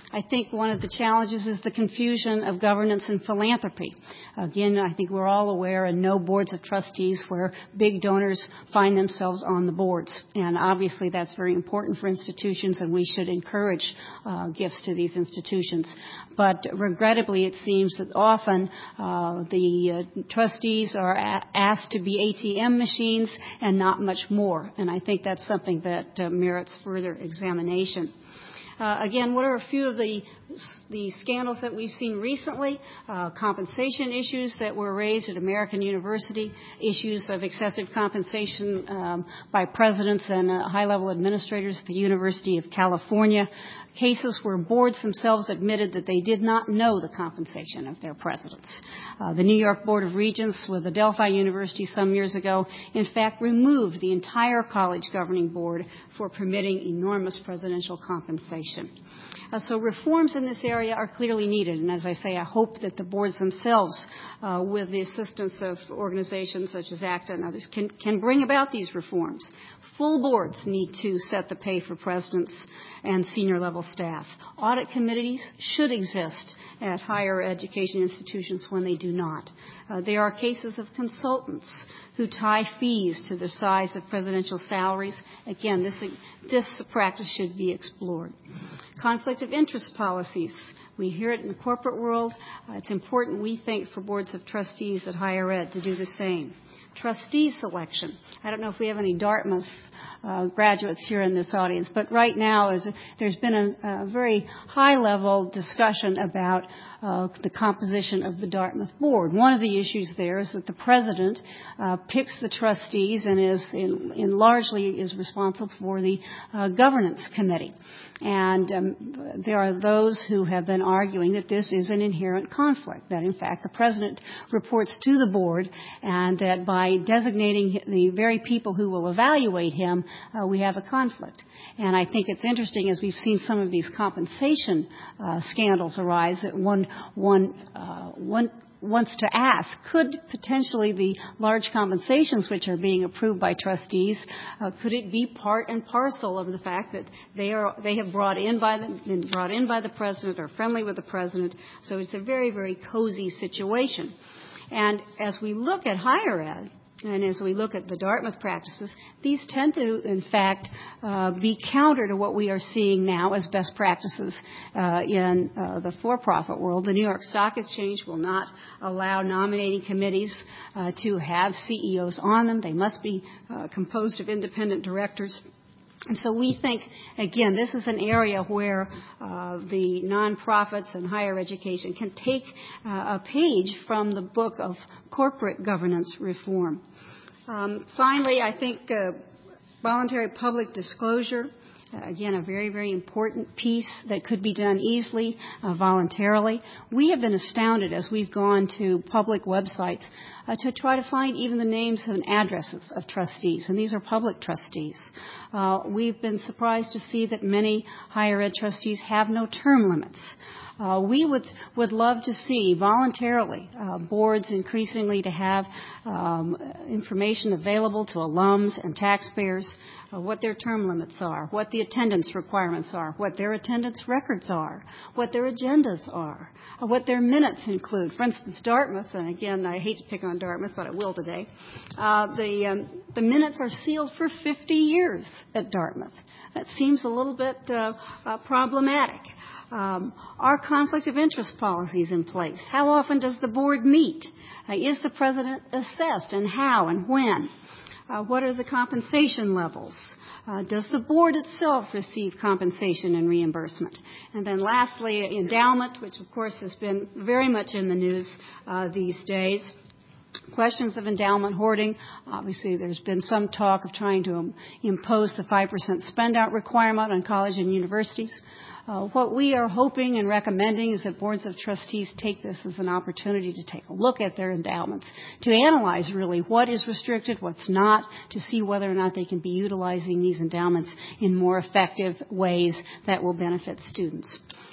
I think one of the challenges is the confusion of governance and philanthropy. Again, I think we're all aware and know boards of trustees where big donors find themselves on the boards. And obviously that's very important for institutions, and we should encourage uh, gifts to these institutions. But regrettably, it seems that often uh, the uh, trustees are a- asked to be A T M machines and not much more. And I think that's something that uh, merits further examination. Uh, again, what are a few of the the scandals that we've seen recently? Uh, compensation issues that were raised at American University, issues of excessive compensation um, by presidents and uh, high-level administrators at the University of California, cases where boards themselves admitted that they did not know the compensation of their presidents. Uh, the New York Board of Regents with Adelphi University some years ago, in fact, removed the entire college governing board for permitting enormous presidential compensation. Uh, so reforms in this area are clearly needed, and as I say, I hope that the boards themselves, uh, with the assistance of organizations such as ACTA and others, can, can bring about these reforms. Full boards need to set the pay for presidents and senior level staff. Audit committees should exist at higher education institutions when they do not. Uh, there are cases of consultants who tie fees to the size of presidential salaries. Again, this, this practice should be explored. Conflict of interest policies. We hear it in the corporate world. Uh, it's important, we think, for boards of trustees at higher ed to do the same. Trustee selection. I don't know if we have any Dartmouth uh, graduates here in this audience, but right now is, there's been a, a very high-level discussion about uh, the composition of the Dartmouth board. One of the issues there is that the president uh, picks the trustees and is in, in largely is responsible for the uh, governance committee. And um, there are those who have been arguing that this is an inherent conflict, that in fact the president reports to the board, and that by designating the very people who will evaluate him, uh, we have a conflict. And I think it's interesting, as we've seen some of these compensation uh, scandals arise, that one, one, uh, one wants to ask, could potentially the large compensations which are being approved by trustees, uh, could it be part and parcel of the fact that they are they have brought in by the, been brought in by the president, or friendly with the president? So it's a very, very cozy situation. And as we look at higher ed, and as we look at the Dartmouth practices, these tend to, in fact, uh, be counter to what we are seeing now as best practices uh, in uh, the for-profit world. The New York Stock Exchange will not allow nominating committees uh, to have C E Os on them. They must be uh, composed of independent directors. And so we think, again, this is an area where uh, the nonprofits and higher education can take uh, a page from the book of corporate governance reform. Um, finally, I think uh, voluntary public disclosure, uh, again, a very, very important piece that could be done easily, uh, voluntarily. We have been astounded as we've gone to public websites Uh, to try to find even the names and addresses of trustees, and these are public trustees. Uh, we've been surprised to see that many higher ed trustees have no term limits. Uh, we would would love to see voluntarily uh, boards increasingly to have um, information available to alums and taxpayers, uh, what their term limits are, what the attendance requirements are, what their attendance records are, what their agendas are, uh, what their minutes include. For instance, Dartmouth, and again, I hate to pick on Dartmouth, but I will today. Uh, the um, the minutes are sealed for fifty years at Dartmouth. That seems a little bit uh, uh, problematic. Um, are conflict of interest policies in place? How often does the board meet? Uh, is the president assessed, and how and when? Uh, what are the compensation levels? Uh, does the board itself receive compensation and reimbursement? And then lastly, endowment, which of course has been very much in the news uh, these days. Questions of endowment hoarding. Obviously, there's been some talk of trying to um, impose the five percent spend-out requirement on colleges and universities. Uh, what we are hoping and recommending is that boards of trustees take this as an opportunity to take a look at their endowments, to analyze really what is restricted, what's not, to see whether or not they can be utilizing these endowments in more effective ways that will benefit students.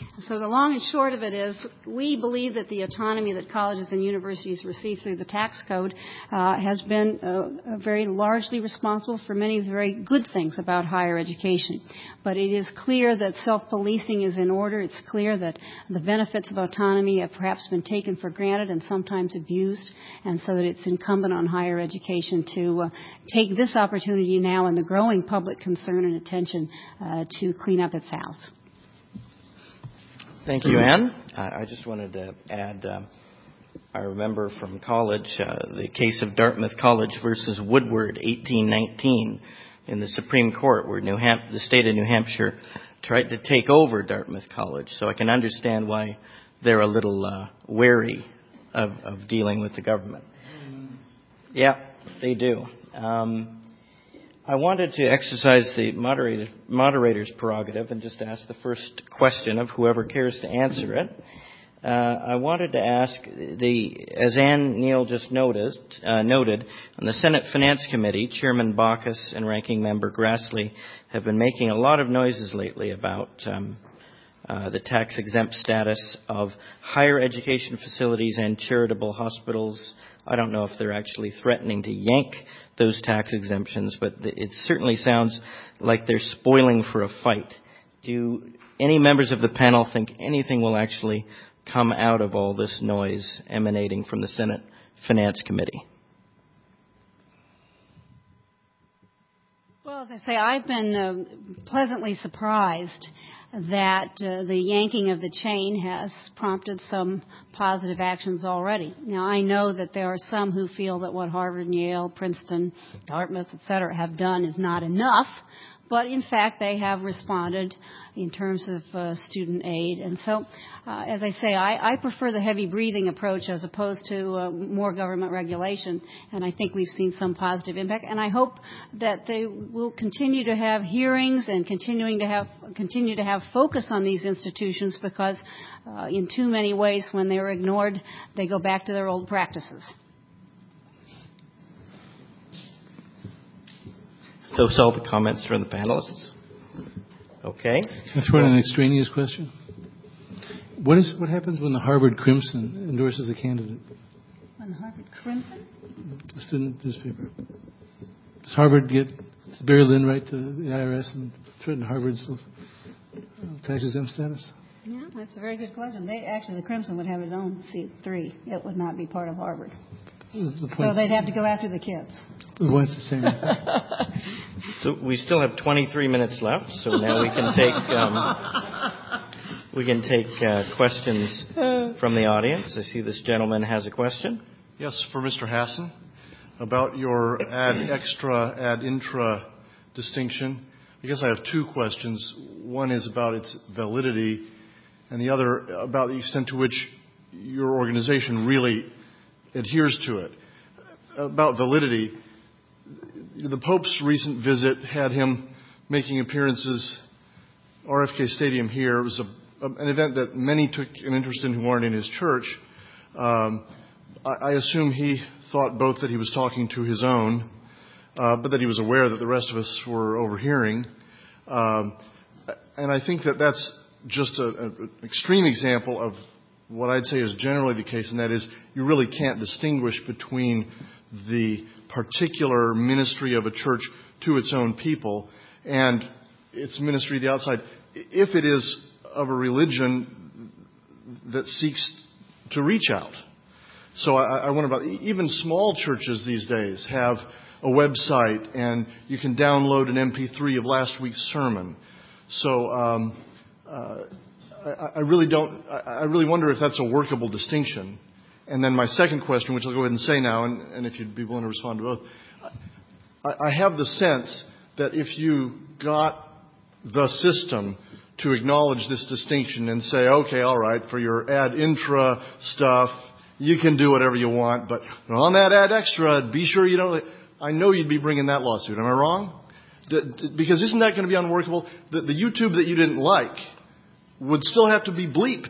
So the long and short of it is we believe that the autonomy that colleges and universities receive through the tax code uh, has been uh, very largely responsible for many of the very good things about higher education. But it is clear that self-policing is in order. It's clear that the benefits of autonomy have perhaps been taken for granted and sometimes abused, and so that it's incumbent on higher education to uh, take this opportunity now and the growing public concern and attention uh, to clean up its house. Thank you, Ann. I I just wanted to add, um, I remember from college uh, the case of Dartmouth College versus Woodward, eighteen nineteen, in the Supreme Court, where New Ham- the state of New Hampshire tried to take over Dartmouth College. So I can understand why they're a little uh, wary of, of dealing with the government. Yeah, they do. Um, I wanted to exercise the moderator, moderator's prerogative and just ask the first question of whoever cares to answer it. Uh, I wanted to ask, the, as Ann Neal just noticed, uh, noted, on the Senate Finance Committee, Chairman Baucus and Ranking Member Grassley have been making a lot of noises lately about um, uh, the tax-exempt status of higher education facilities and charitable hospitals. I don't know if they're actually threatening to yank those tax exemptions, but it certainly sounds like they're spoiling for a fight. Do any members of the panel think anything will actually come out of all this noise emanating from the Senate Finance Committee? Well, as I say, I've been uh, pleasantly surprised that uh, the yanking of the chain has prompted some positive actions already. Now, I know that there are some who feel that what Harvard, Yale, Princeton, Dartmouth, et cetera, have done is not enough, but in fact they have responded in terms of uh, student aid. And so, uh, as I say, I, I prefer the heavy breathing approach as opposed to uh, more government regulation, and I think we've seen some positive impact. And I hope that they will continue to have hearings and continuing to have continue to have focus on these institutions, because uh, in too many ways, when they're ignored, they go back to their old practices. Those are all the comments from the panelists. Okay. Can I throw in an extraneous question? What is what happens when the Harvard Crimson endorses a candidate? When the Harvard Crimson? The student newspaper. Does Harvard get does Barry Lynn write to the I R S and threaten Harvard's tax exempt status? Yeah, that's a very good question. They actually, the Crimson would have its own C three. It would not be part of Harvard. The so they'd have to go after the kids. Well, it's the same thing. So we still have twenty-three minutes left, so now we can take um, we can take uh, questions from the audience. I see this gentleman has a question. Yes, for Mister Hassan, about your ad extra, ad intra distinction. I guess I have two questions. One is about its validity, and the other about the extent to which your organization really adheres to it. About validity, the Pope's recent visit had him making appearances R F K Stadium here. It was a, an event that many took an interest in who aren't in his church. Um, I, I assume he thought both that he was talking to his own, uh, but that he was aware that the rest of us were overhearing. Um, and I think that that's just an extreme example of what I'd say is generally the case, and that is you really can't distinguish between the particular ministry of a church to its own people and its ministry to the outside, if it is of a religion that seeks to reach out. So I, I wonder about, even small churches these days have a website, and you can download an M P three of last week's sermon. So um, uh, I, I really don't. I, I really wonder if that's a workable distinction. And then my second question, which I'll go ahead and say now, and, and if you'd be willing to respond to both, I, I have the sense that if you got the system to acknowledge this distinction and say, okay, all right, for your ad intra stuff, you can do whatever you want, but on that ad extra, be sure you don't. I know you'd be bringing that lawsuit. Am I wrong? D- d- because isn't that going to be unworkable? The, the YouTube that you didn't like would still have to be bleeped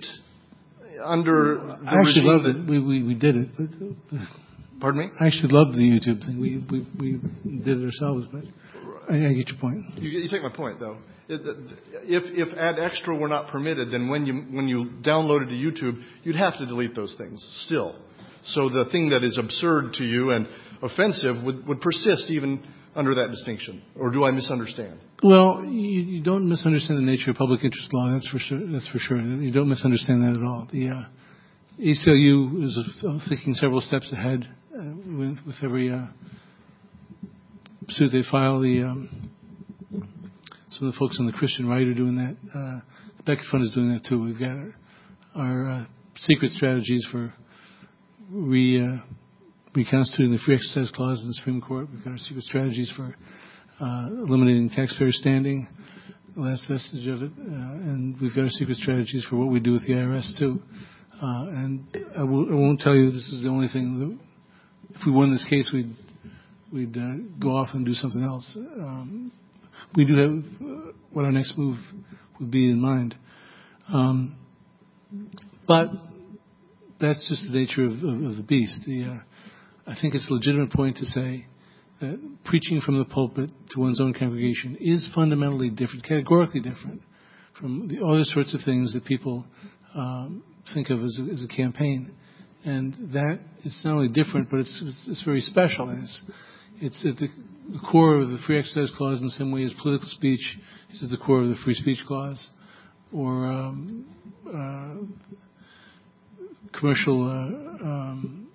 under the I actually regime loved that, it. We, we, we did it. But, uh, pardon me? I actually loved the YouTube thing. We, we, we did it ourselves. But I, I get your point. You, you take my point, though. If, if Ad Extra were not permitted, then when you when you downloaded to YouTube, you'd have to delete those things still. So the thing that is absurd to you and offensive would, would persist even under that distinction. Or do I misunderstand? Well, you, you don't misunderstand the nature of public interest law. That's for sure. That's for sure. You don't misunderstand that at all. The uh, A C L U is uh, thinking several steps ahead uh, with, with every uh, suit they file. The um, some of the folks on the Christian Right are doing that. Uh, the Becket Fund is doing that too. We've got our, our uh, secret strategies for re, uh, reconstituting the free exercise clause in the Supreme Court. We've got our secret strategies for uh, eliminating taxpayer standing, the last vestige of it, uh, and we've got our secret strategies for what we do with the I R S too. Uh, and I, will, I won't tell you this is the only thing. That, if we won this case, we'd we'd uh, go off and do something else. Um, we do have uh, what our next move would be in mind, um, but that's just the nature of, of, of the beast. The, uh, I think it's a legitimate point to say that preaching from the pulpit to one's own congregation is fundamentally different, categorically different from the other sorts of things that people um, think of as a, as a campaign. And that is not only different, but it's, it's, it's very special. And it's, it's at the, the core of the Free Exercise Clause in the same way as political speech is at the core of the Free Speech Clause, or um, uh, commercial uh, um,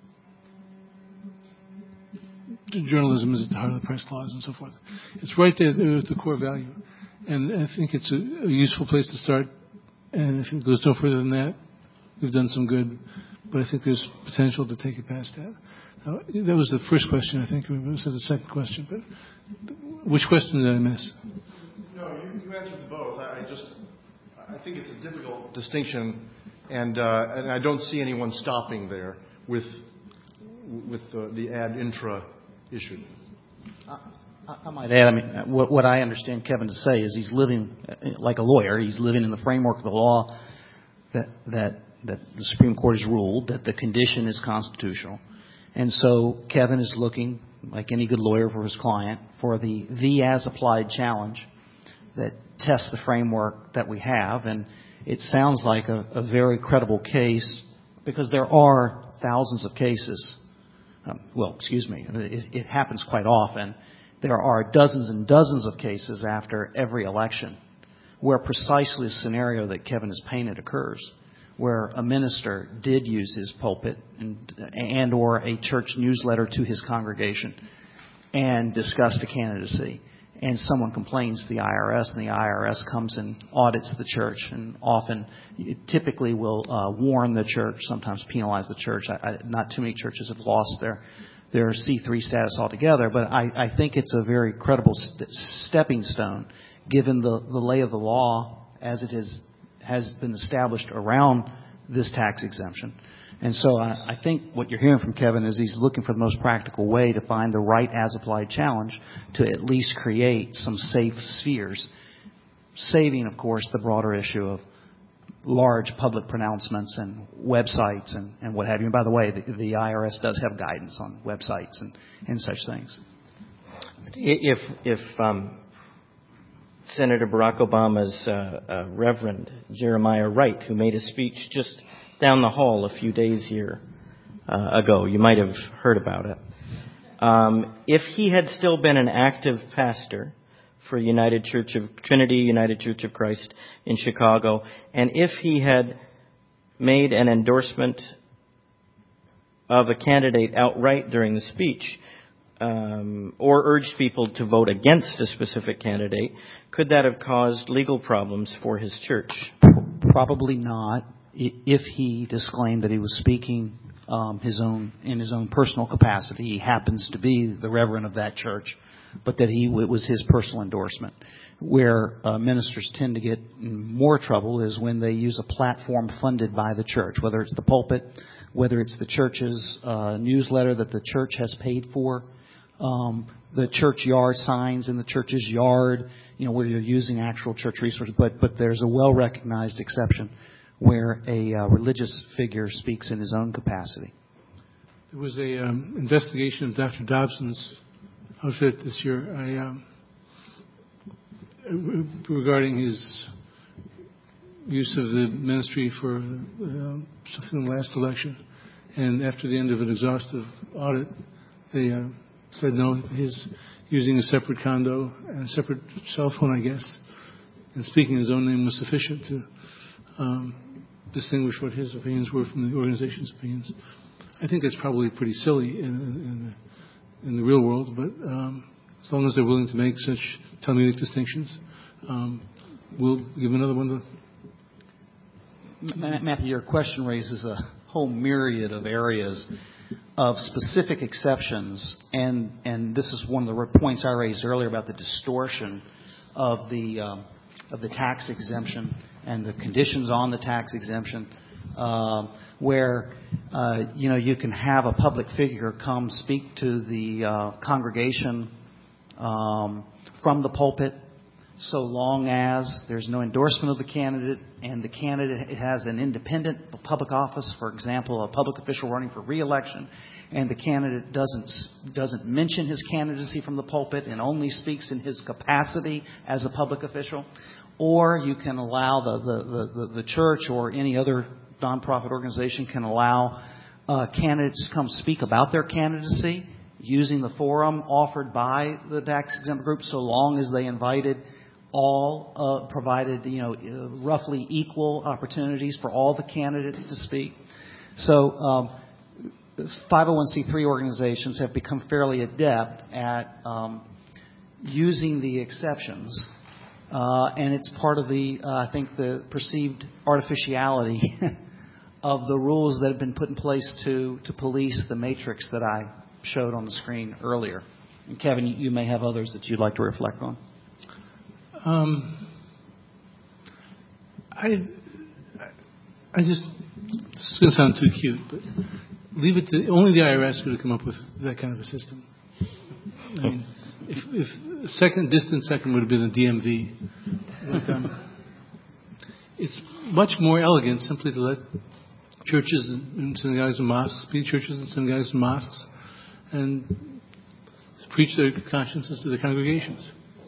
journalism is at the heart of the Press Clause and so forth. It's right there at the core value. And I think it's a, a useful place to start. And if it goes no further than that, we've done some good. But I think there's potential to take it past that. Now, that was the first question, I think. It was the second question. But which question did I miss? No, you, you answered both. I just, I think it's a difficult distinction, and uh, and I don't see anyone stopping there with with the, the ad intra issue. I, I might add, I mean, what, what I understand Kevin to say is he's living like a lawyer. He's living in the framework of the law that that that the Supreme Court has ruled that the condition is constitutional. And so Kevin is looking, like any good lawyer for his client, for the, the as-applied challenge that tests the framework that we have. And it sounds like a, a very credible case because there are thousands of cases. Um, well, excuse me, it, it happens quite often. There are dozens and dozens of cases after every election where precisely the scenario that Kevin has painted occurs, where a minister did use his pulpit and, and or a church newsletter to his congregation and discussed a candidacy. And someone complains to the I R S, and the I R S comes and audits the church, and often, it typically will uh, warn the church, sometimes penalize the church. I, I, not too many churches have lost their their C three status altogether, but I, I think it's a very credible st- stepping stone, given the, the lay of the law as it is has been established around this tax exemption. And so I, I think what you're hearing from Kevin is he's looking for the most practical way to find the right as-applied challenge to at least create some safe spheres, saving, of course, the broader issue of large public pronouncements and websites and, and what have you. And by the way, the, the I R S does have guidance on websites and, and such things. If, if um Senator Barack Obama's uh, uh, Reverend Jeremiah Wright, who made a speech just down the hall a few days here uh, ago. You might have heard about it. Um, if he had still been an active pastor for United Church of Trinity, United Church of Christ in Chicago, and if he had made an endorsement of a candidate outright during the speech, Um, or urged people to vote against a specific candidate, could that have caused legal problems for his church? Probably not. If he disclaimed that he was speaking um, his own in his own personal capacity, he happens to be the reverend of that church, but that he it was his personal endorsement. Where uh, ministers tend to get in more trouble is when they use a platform funded by the church, whether it's the pulpit, whether it's the church's uh, newsletter that the church has paid for. Um, the church yard signs in the church's yard, you know, where you're using actual church resources. But but there's a well-recognized exception where a uh, religious figure speaks in his own capacity. There was a um, investigation of Doctor Dobson's outfit this year. I um, regarding his use of the ministry for uh, something in the last election, and after the end of an exhaustive audit, they uh, said no, his using a separate condo and a separate cell phone, I guess, and speaking his own name was sufficient to um, distinguish what his opinions were from the organization's opinions. I think that's probably pretty silly in, in, the, in the real world, but um, as long as they're willing to make such Talmudic distinctions, um, we'll give another one to... Matthew, your question raises a whole myriad of areas of specific exceptions, and, and this is one of the points I raised earlier about the distortion of the um, of the tax exemption and the conditions on the tax exemption, uh, where uh, you know you can have a public figure come speak to the uh, congregation um, from the pulpit, so long as there's no endorsement of the candidate and the candidate has an independent public office, for example, a public official running for re-election, and the candidate doesn't doesn't mention his candidacy from the pulpit and only speaks in his capacity as a public official. Or you can allow the, the, the, the church or any other nonprofit organization can allow uh, candidates to come speak about their candidacy using the forum offered by the tax-exempt group, so long as they invited all, uh, provided, you know, uh, roughly equal opportunities for all the candidates to speak. So um, five oh one c three organizations have become fairly adept at um, using the exceptions. Uh, and it's part of the, uh, I think, the perceived artificiality of the rules that have been put in place to, to police the matrix that I showed on the screen earlier. And Kevin, you, you may have others that you'd like to reflect on. Um, I, I just, this is going to sound too cute, but leave it to, only the I R S could have come up with that kind of a system. I mean, if, if second, distant second would have been a D M V. But, um, it's much more elegant simply to let churches and synagogues and mosques be churches and synagogues and mosques and preach their consciences to the congregations.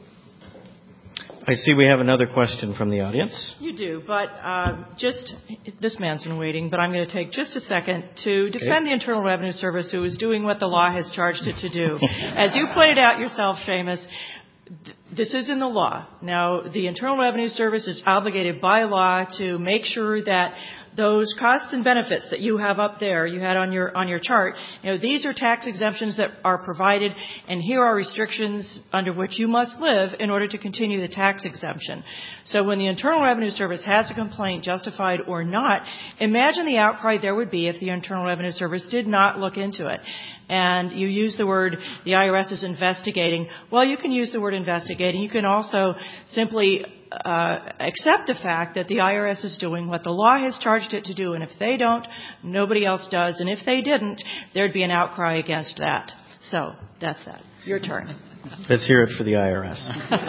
I see we have another question from the audience. You do, but uh, just, this man's been waiting, but I'm going to take just a second to defend okay. the Internal Revenue Service, who is doing what the law has charged it to do. As you pointed out yourself, Seamus, th- this is in the law. Now, the Internal Revenue Service is obligated by law to make sure that those costs and benefits that you have up there, you had on your on your chart, you know, these are tax exemptions that are provided, and here are restrictions under which you must live in order to continue the tax exemption. So when the Internal Revenue Service has a complaint, justified or not, imagine the outcry there would be if the Internal Revenue Service did not look into it. And you use the word, the I R S is investigating. Well, you can use the word investigating. You can also simply Uh, accept the fact that the I R S is doing what the law has charged it to do, and if they don't, nobody else does, and if they didn't, there'd be an outcry against that. So that's that. Your turn. Let's hear it for the I R S.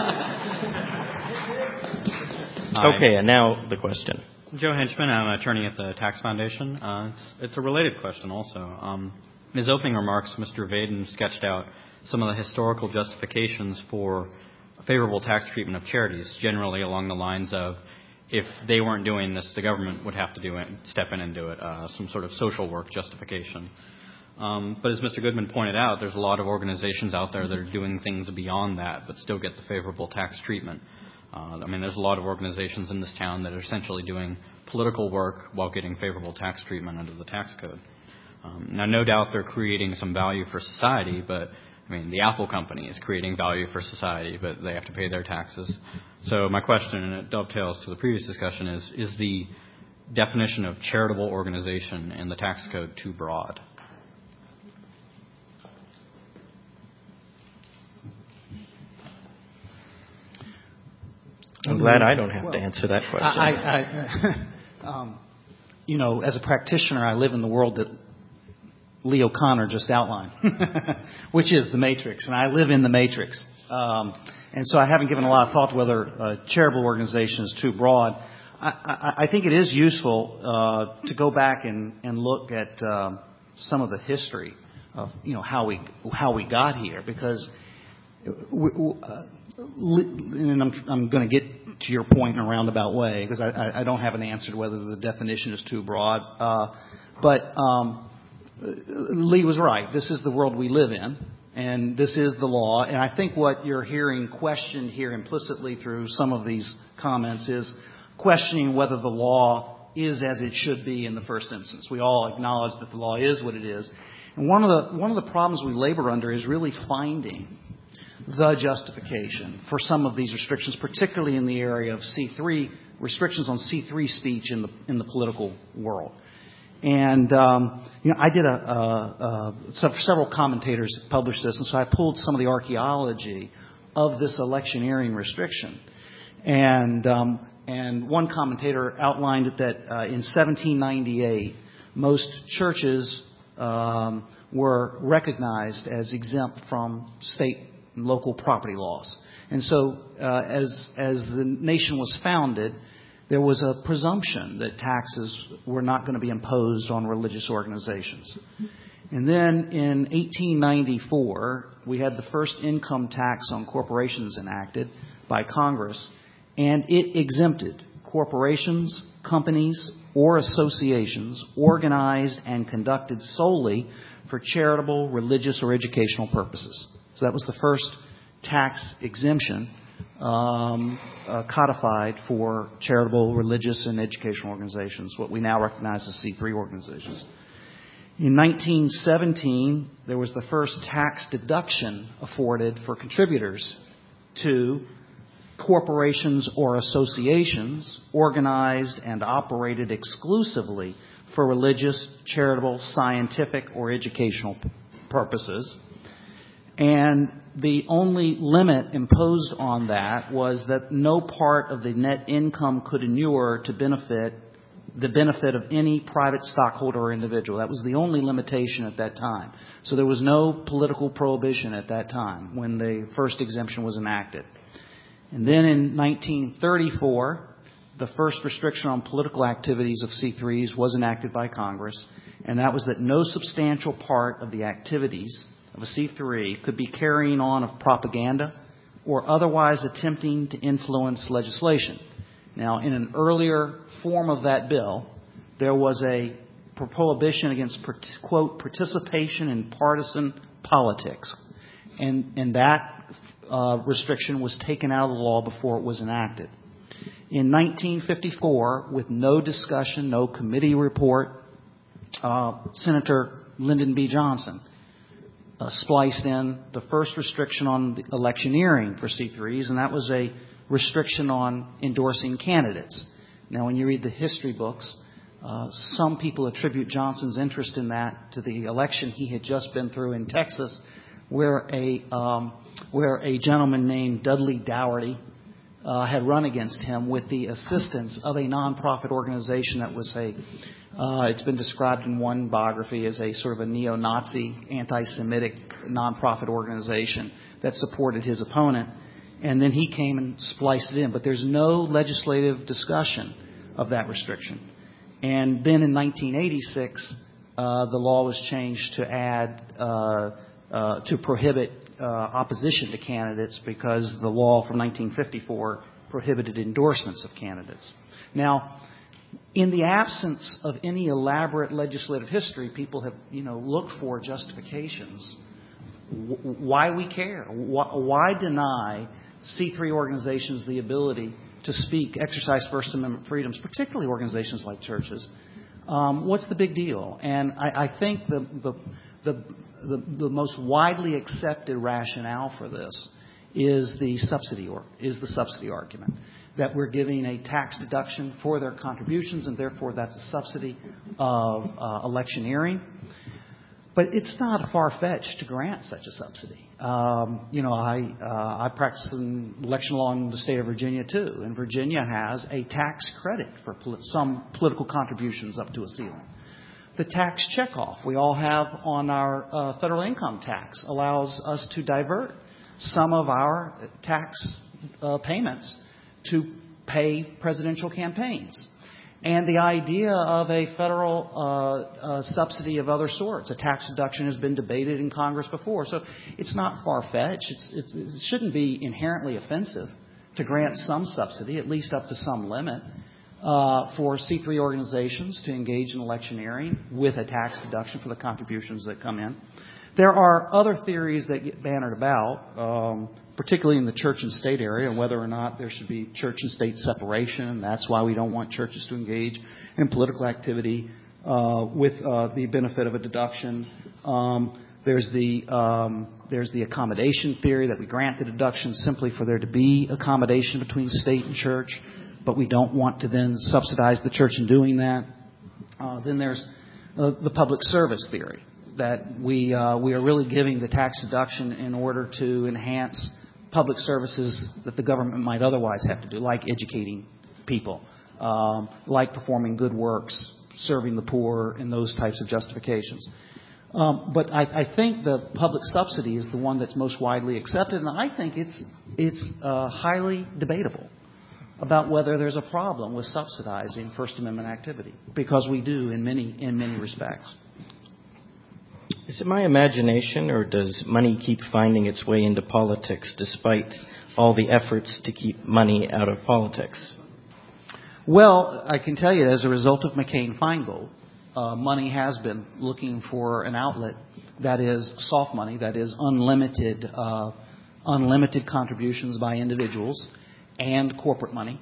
Okay, and now the question. Joe Henchman, I'm an attorney at the Tax Foundation. Uh, it's, it's a related question also. Um, in his opening remarks, Mister Vaden sketched out some of the historical justifications for favorable tax treatment of charities, generally along the lines of, if they weren't doing this, the government would have to do it, step in and do it, uh, some sort of social work justification. Um, but as Mister Goodman pointed out, there's a lot of organizations out there that are doing things beyond that, but still get the favorable tax treatment. Uh, I mean, there's a lot of organizations in this town that are essentially doing political work while getting favorable tax treatment under the tax code. Um, now, no doubt they're creating some value for society, but I mean, the Apple company is creating value for society, but they have to pay their taxes. So my question, and it dovetails to the previous discussion, is, is the definition of charitable organization in the tax code too broad? I'm glad I don't have well, to answer that question. I, I, um, you know, as a practitioner, I live in the world that Lee O'Connor just outlined, which is the matrix, and I live in the matrix. Um, and so I haven't given a lot of thought to whether a charitable organization is too broad. I, I, I think it is useful uh, to go back and, and look at um, some of the history of, you know, how we how we got here, because we, uh, and I'm, I'm going to get to your point in a roundabout way because I, I, I don't have an answer to whether the definition is too broad. Uh, but um, Lee was right. This is the world we live in, and this is the law. And I think what you're hearing questioned here implicitly through some of these comments is questioning whether the law is as it should be in the first instance. We all acknowledge that the law is what it is. And one of the one of the problems we labor under is really finding the justification for some of these restrictions, particularly in the area of C three, restrictions on C three speech in the in the political world. And, um, you know, I did a, a, a, several commentators published this, and so I pulled some of the archaeology of this electioneering restriction. And, um, and one commentator outlined that uh, in seventeen ninety-eight, most churches um, were recognized as exempt from state and local property laws. And so uh, as, as the nation was founded, there was a presumption that taxes were not going to be imposed on religious organizations. And then in eighteen ninety-four, we had the first income tax on corporations enacted by Congress, and it exempted corporations, companies, or associations organized and conducted solely for charitable, religious, or educational purposes. So that was the first tax exemption Um, uh, codified for charitable, religious, and educational organizations, what we now recognize as C three organizations. In nineteen seventeen, there was the first tax deduction afforded for contributors to corporations or associations organized and operated exclusively for religious, charitable, scientific, or educational p- purposes. And the only limit imposed on that was that no part of the net income could inure to benefit the benefit of any private stockholder or individual. That was the only limitation at that time. So there was no political prohibition at that time when the first exemption was enacted. And then in nineteen thirty-four, the first restriction on political activities of C threes was enacted by Congress, and that was that no substantial part of the activities of a C three could be carrying on of propaganda or otherwise attempting to influence legislation. Now, in an earlier form of that bill, there was a prohibition against, quote, participation in partisan politics. And, and that uh, restriction was taken out of the law before it was enacted. In nineteen fifty-four, with no discussion, no committee report, uh, Senator Lyndon B. Johnson Uh, spliced in the first restriction on the electioneering for C threes, and that was a restriction on endorsing candidates. Now, when you read the history books, uh, some people attribute Johnson's interest in that to the election he had just been through in Texas, where a um, where a gentleman named Dudley Dougherty uh, had run against him with the assistance of a nonprofit organization that was a Uh, it's been described in one biography as a sort of a neo-Nazi, anti-Semitic nonprofit organization that supported his opponent. And then he came and spliced it in. But there's no legislative discussion of that restriction. And then in nineteen eighty-six, uh, the law was changed to add, uh, uh, to prohibit uh, opposition to candidates because the law from nineteen fifty-four prohibited endorsements of candidates. Now, in the absence of any elaborate legislative history, people have, you know, looked for justifications. W- why we care? Why, why deny C three organizations the ability to speak, exercise First Amendment freedoms, particularly organizations like churches? Um, what's the big deal? And I, I think the the, the the the most widely accepted rationale for this is the subsidy or is the subsidy argument. That we're giving a tax deduction for their contributions, and therefore that's a subsidy of uh, electioneering. But it's not far-fetched to grant such a subsidy. Um, you know, I uh, I practice in election law in the state of Virginia too, and Virginia has a tax credit for pol- some political contributions up to a ceiling. The tax checkoff we all have on our uh, federal income tax allows us to divert some of our tax uh, payments to pay presidential campaigns. and the idea of a federal uh, uh, subsidy of other sorts. A tax deduction has been debated in Congress before, so it's not far-fetched. It's, it's, it shouldn't be inherently offensive to grant some subsidy, at least up to some limit, uh, for C three organizations to engage in electioneering with a tax deduction for the contributions that come in. There are other theories that get bannered about, um, particularly in the church and state area, whether or not there should be church and state separation. That's why we don't want churches to engage in political activity uh, with uh, the benefit of a deduction. Um, there's the um, there's the accommodation theory that we grant the deduction simply for there to be accommodation between state and church, but we don't want to then subsidize the church in doing that. Uh, then there's uh, the public service theory, that we uh, we are really giving the tax deduction in order to enhance public services that the government might otherwise have to do, like educating people, um, like performing good works, serving the poor, and those types of justifications. Um, but I, I think the public subsidy is the one that's most widely accepted, and I think it's it's uh, highly debatable about whether there's a problem with subsidizing First Amendment activity, because we do in many in many respects. Is it my imagination, or does money keep finding its way into politics despite all the efforts to keep money out of politics? Well, I can tell you, as a result of McCain-Feingold, uh, money has been looking for an outlet that is soft money, that is unlimited, uh, unlimited contributions by individuals and corporate money.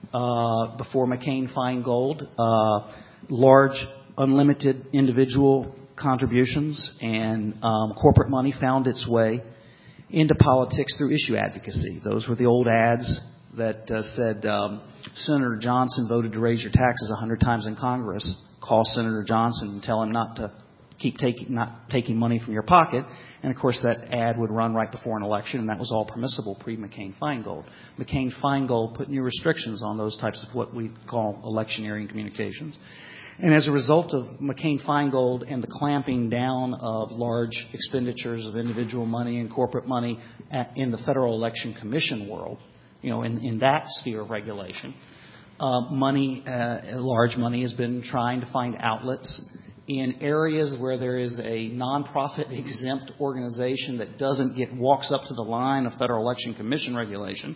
Uh, before McCain-Feingold, uh, large, unlimited individual contributions and um, corporate money found its way into politics through issue advocacy. Those were the old ads that uh, said, um, Senator Johnson voted to raise your taxes a hundred times in Congress. Call Senator Johnson and tell him not to keep taking not taking money from your pocket. And of course, that ad would run right before an election, and that was all permissible pre-McCain-Feingold. McCain-Feingold put new restrictions on those types of what we call electioneering communications. And as a result of McCain-Feingold and the clamping down of large expenditures of individual money and corporate money at, in the Federal Election Commission world, you know, in, in that sphere of regulation, uh, money, uh, large money has been trying to find outlets in areas where there is a nonprofit exempt organization that doesn't get walks up to the line of Federal Election Commission regulation.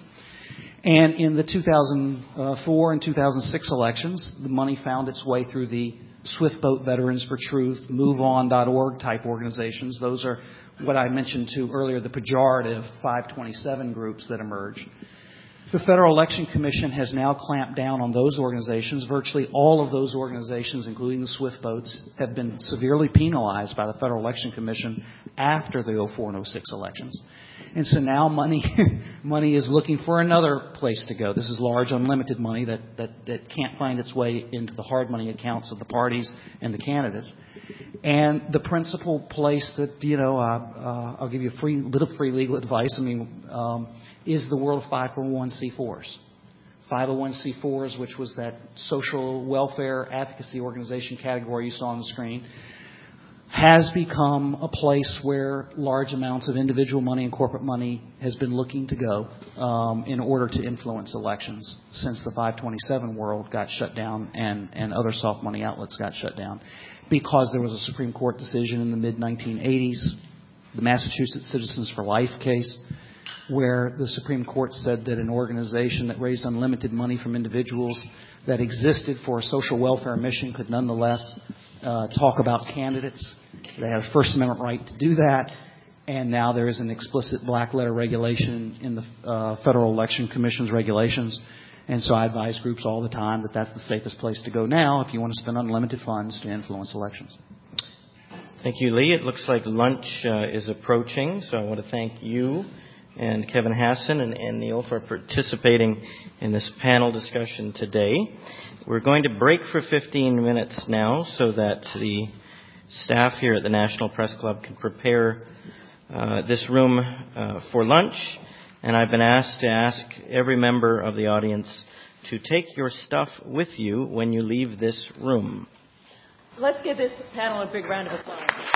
And in the two thousand four and two thousand six elections, the money found its way through the Swift Boat Veterans for Truth, move on dot org type organizations. Those are what I mentioned to earlier, the pejorative five twenty-seven groups that emerged. The Federal Election Commission has now clamped down on those organizations. Virtually all of those organizations, including the Swift Boats, have been severely penalized by the Federal Election Commission after the oh four and oh six elections. And so now money money is looking for another place to go. This is large, unlimited money that, that, that can't find its way into the hard money accounts of the parties and the candidates. And the principal place that, you know, uh, uh, I'll give you a free, little free legal advice, I mean, um, is the world of five oh one c fours. five oh one c fours, which was that social welfare advocacy organization category you saw on the screen, has become a place where large amounts of individual money and corporate money has been looking to go um, in order to influence elections since the five twenty-seven world got shut down and, and other soft money outlets got shut down, because there was a Supreme Court decision in the mid nineteen eighties, the Massachusetts Citizens for Life case, where the Supreme Court said that an organization that raised unlimited money from individuals that existed for a social welfare mission could nonetheless uh, talk about candidates. They have a First Amendment right to do that. And now there is an explicit black letter regulation in the uh, Federal Election Commission's regulations. And so I advise groups all the time that that's the safest place to go now if you want to spend unlimited funds to influence elections. Thank you, Lee. It looks like lunch uh, is approaching, so I want to thank you and Kevin Hassan and, and Neil for participating in this panel discussion today. We're going to break for fifteen minutes now so that the staff here at the National Press Club can prepare uh, this room uh, for lunch. And I've been asked to ask every member of the audience to take your stuff with you when you leave this room. Let's give this panel a big round of applause.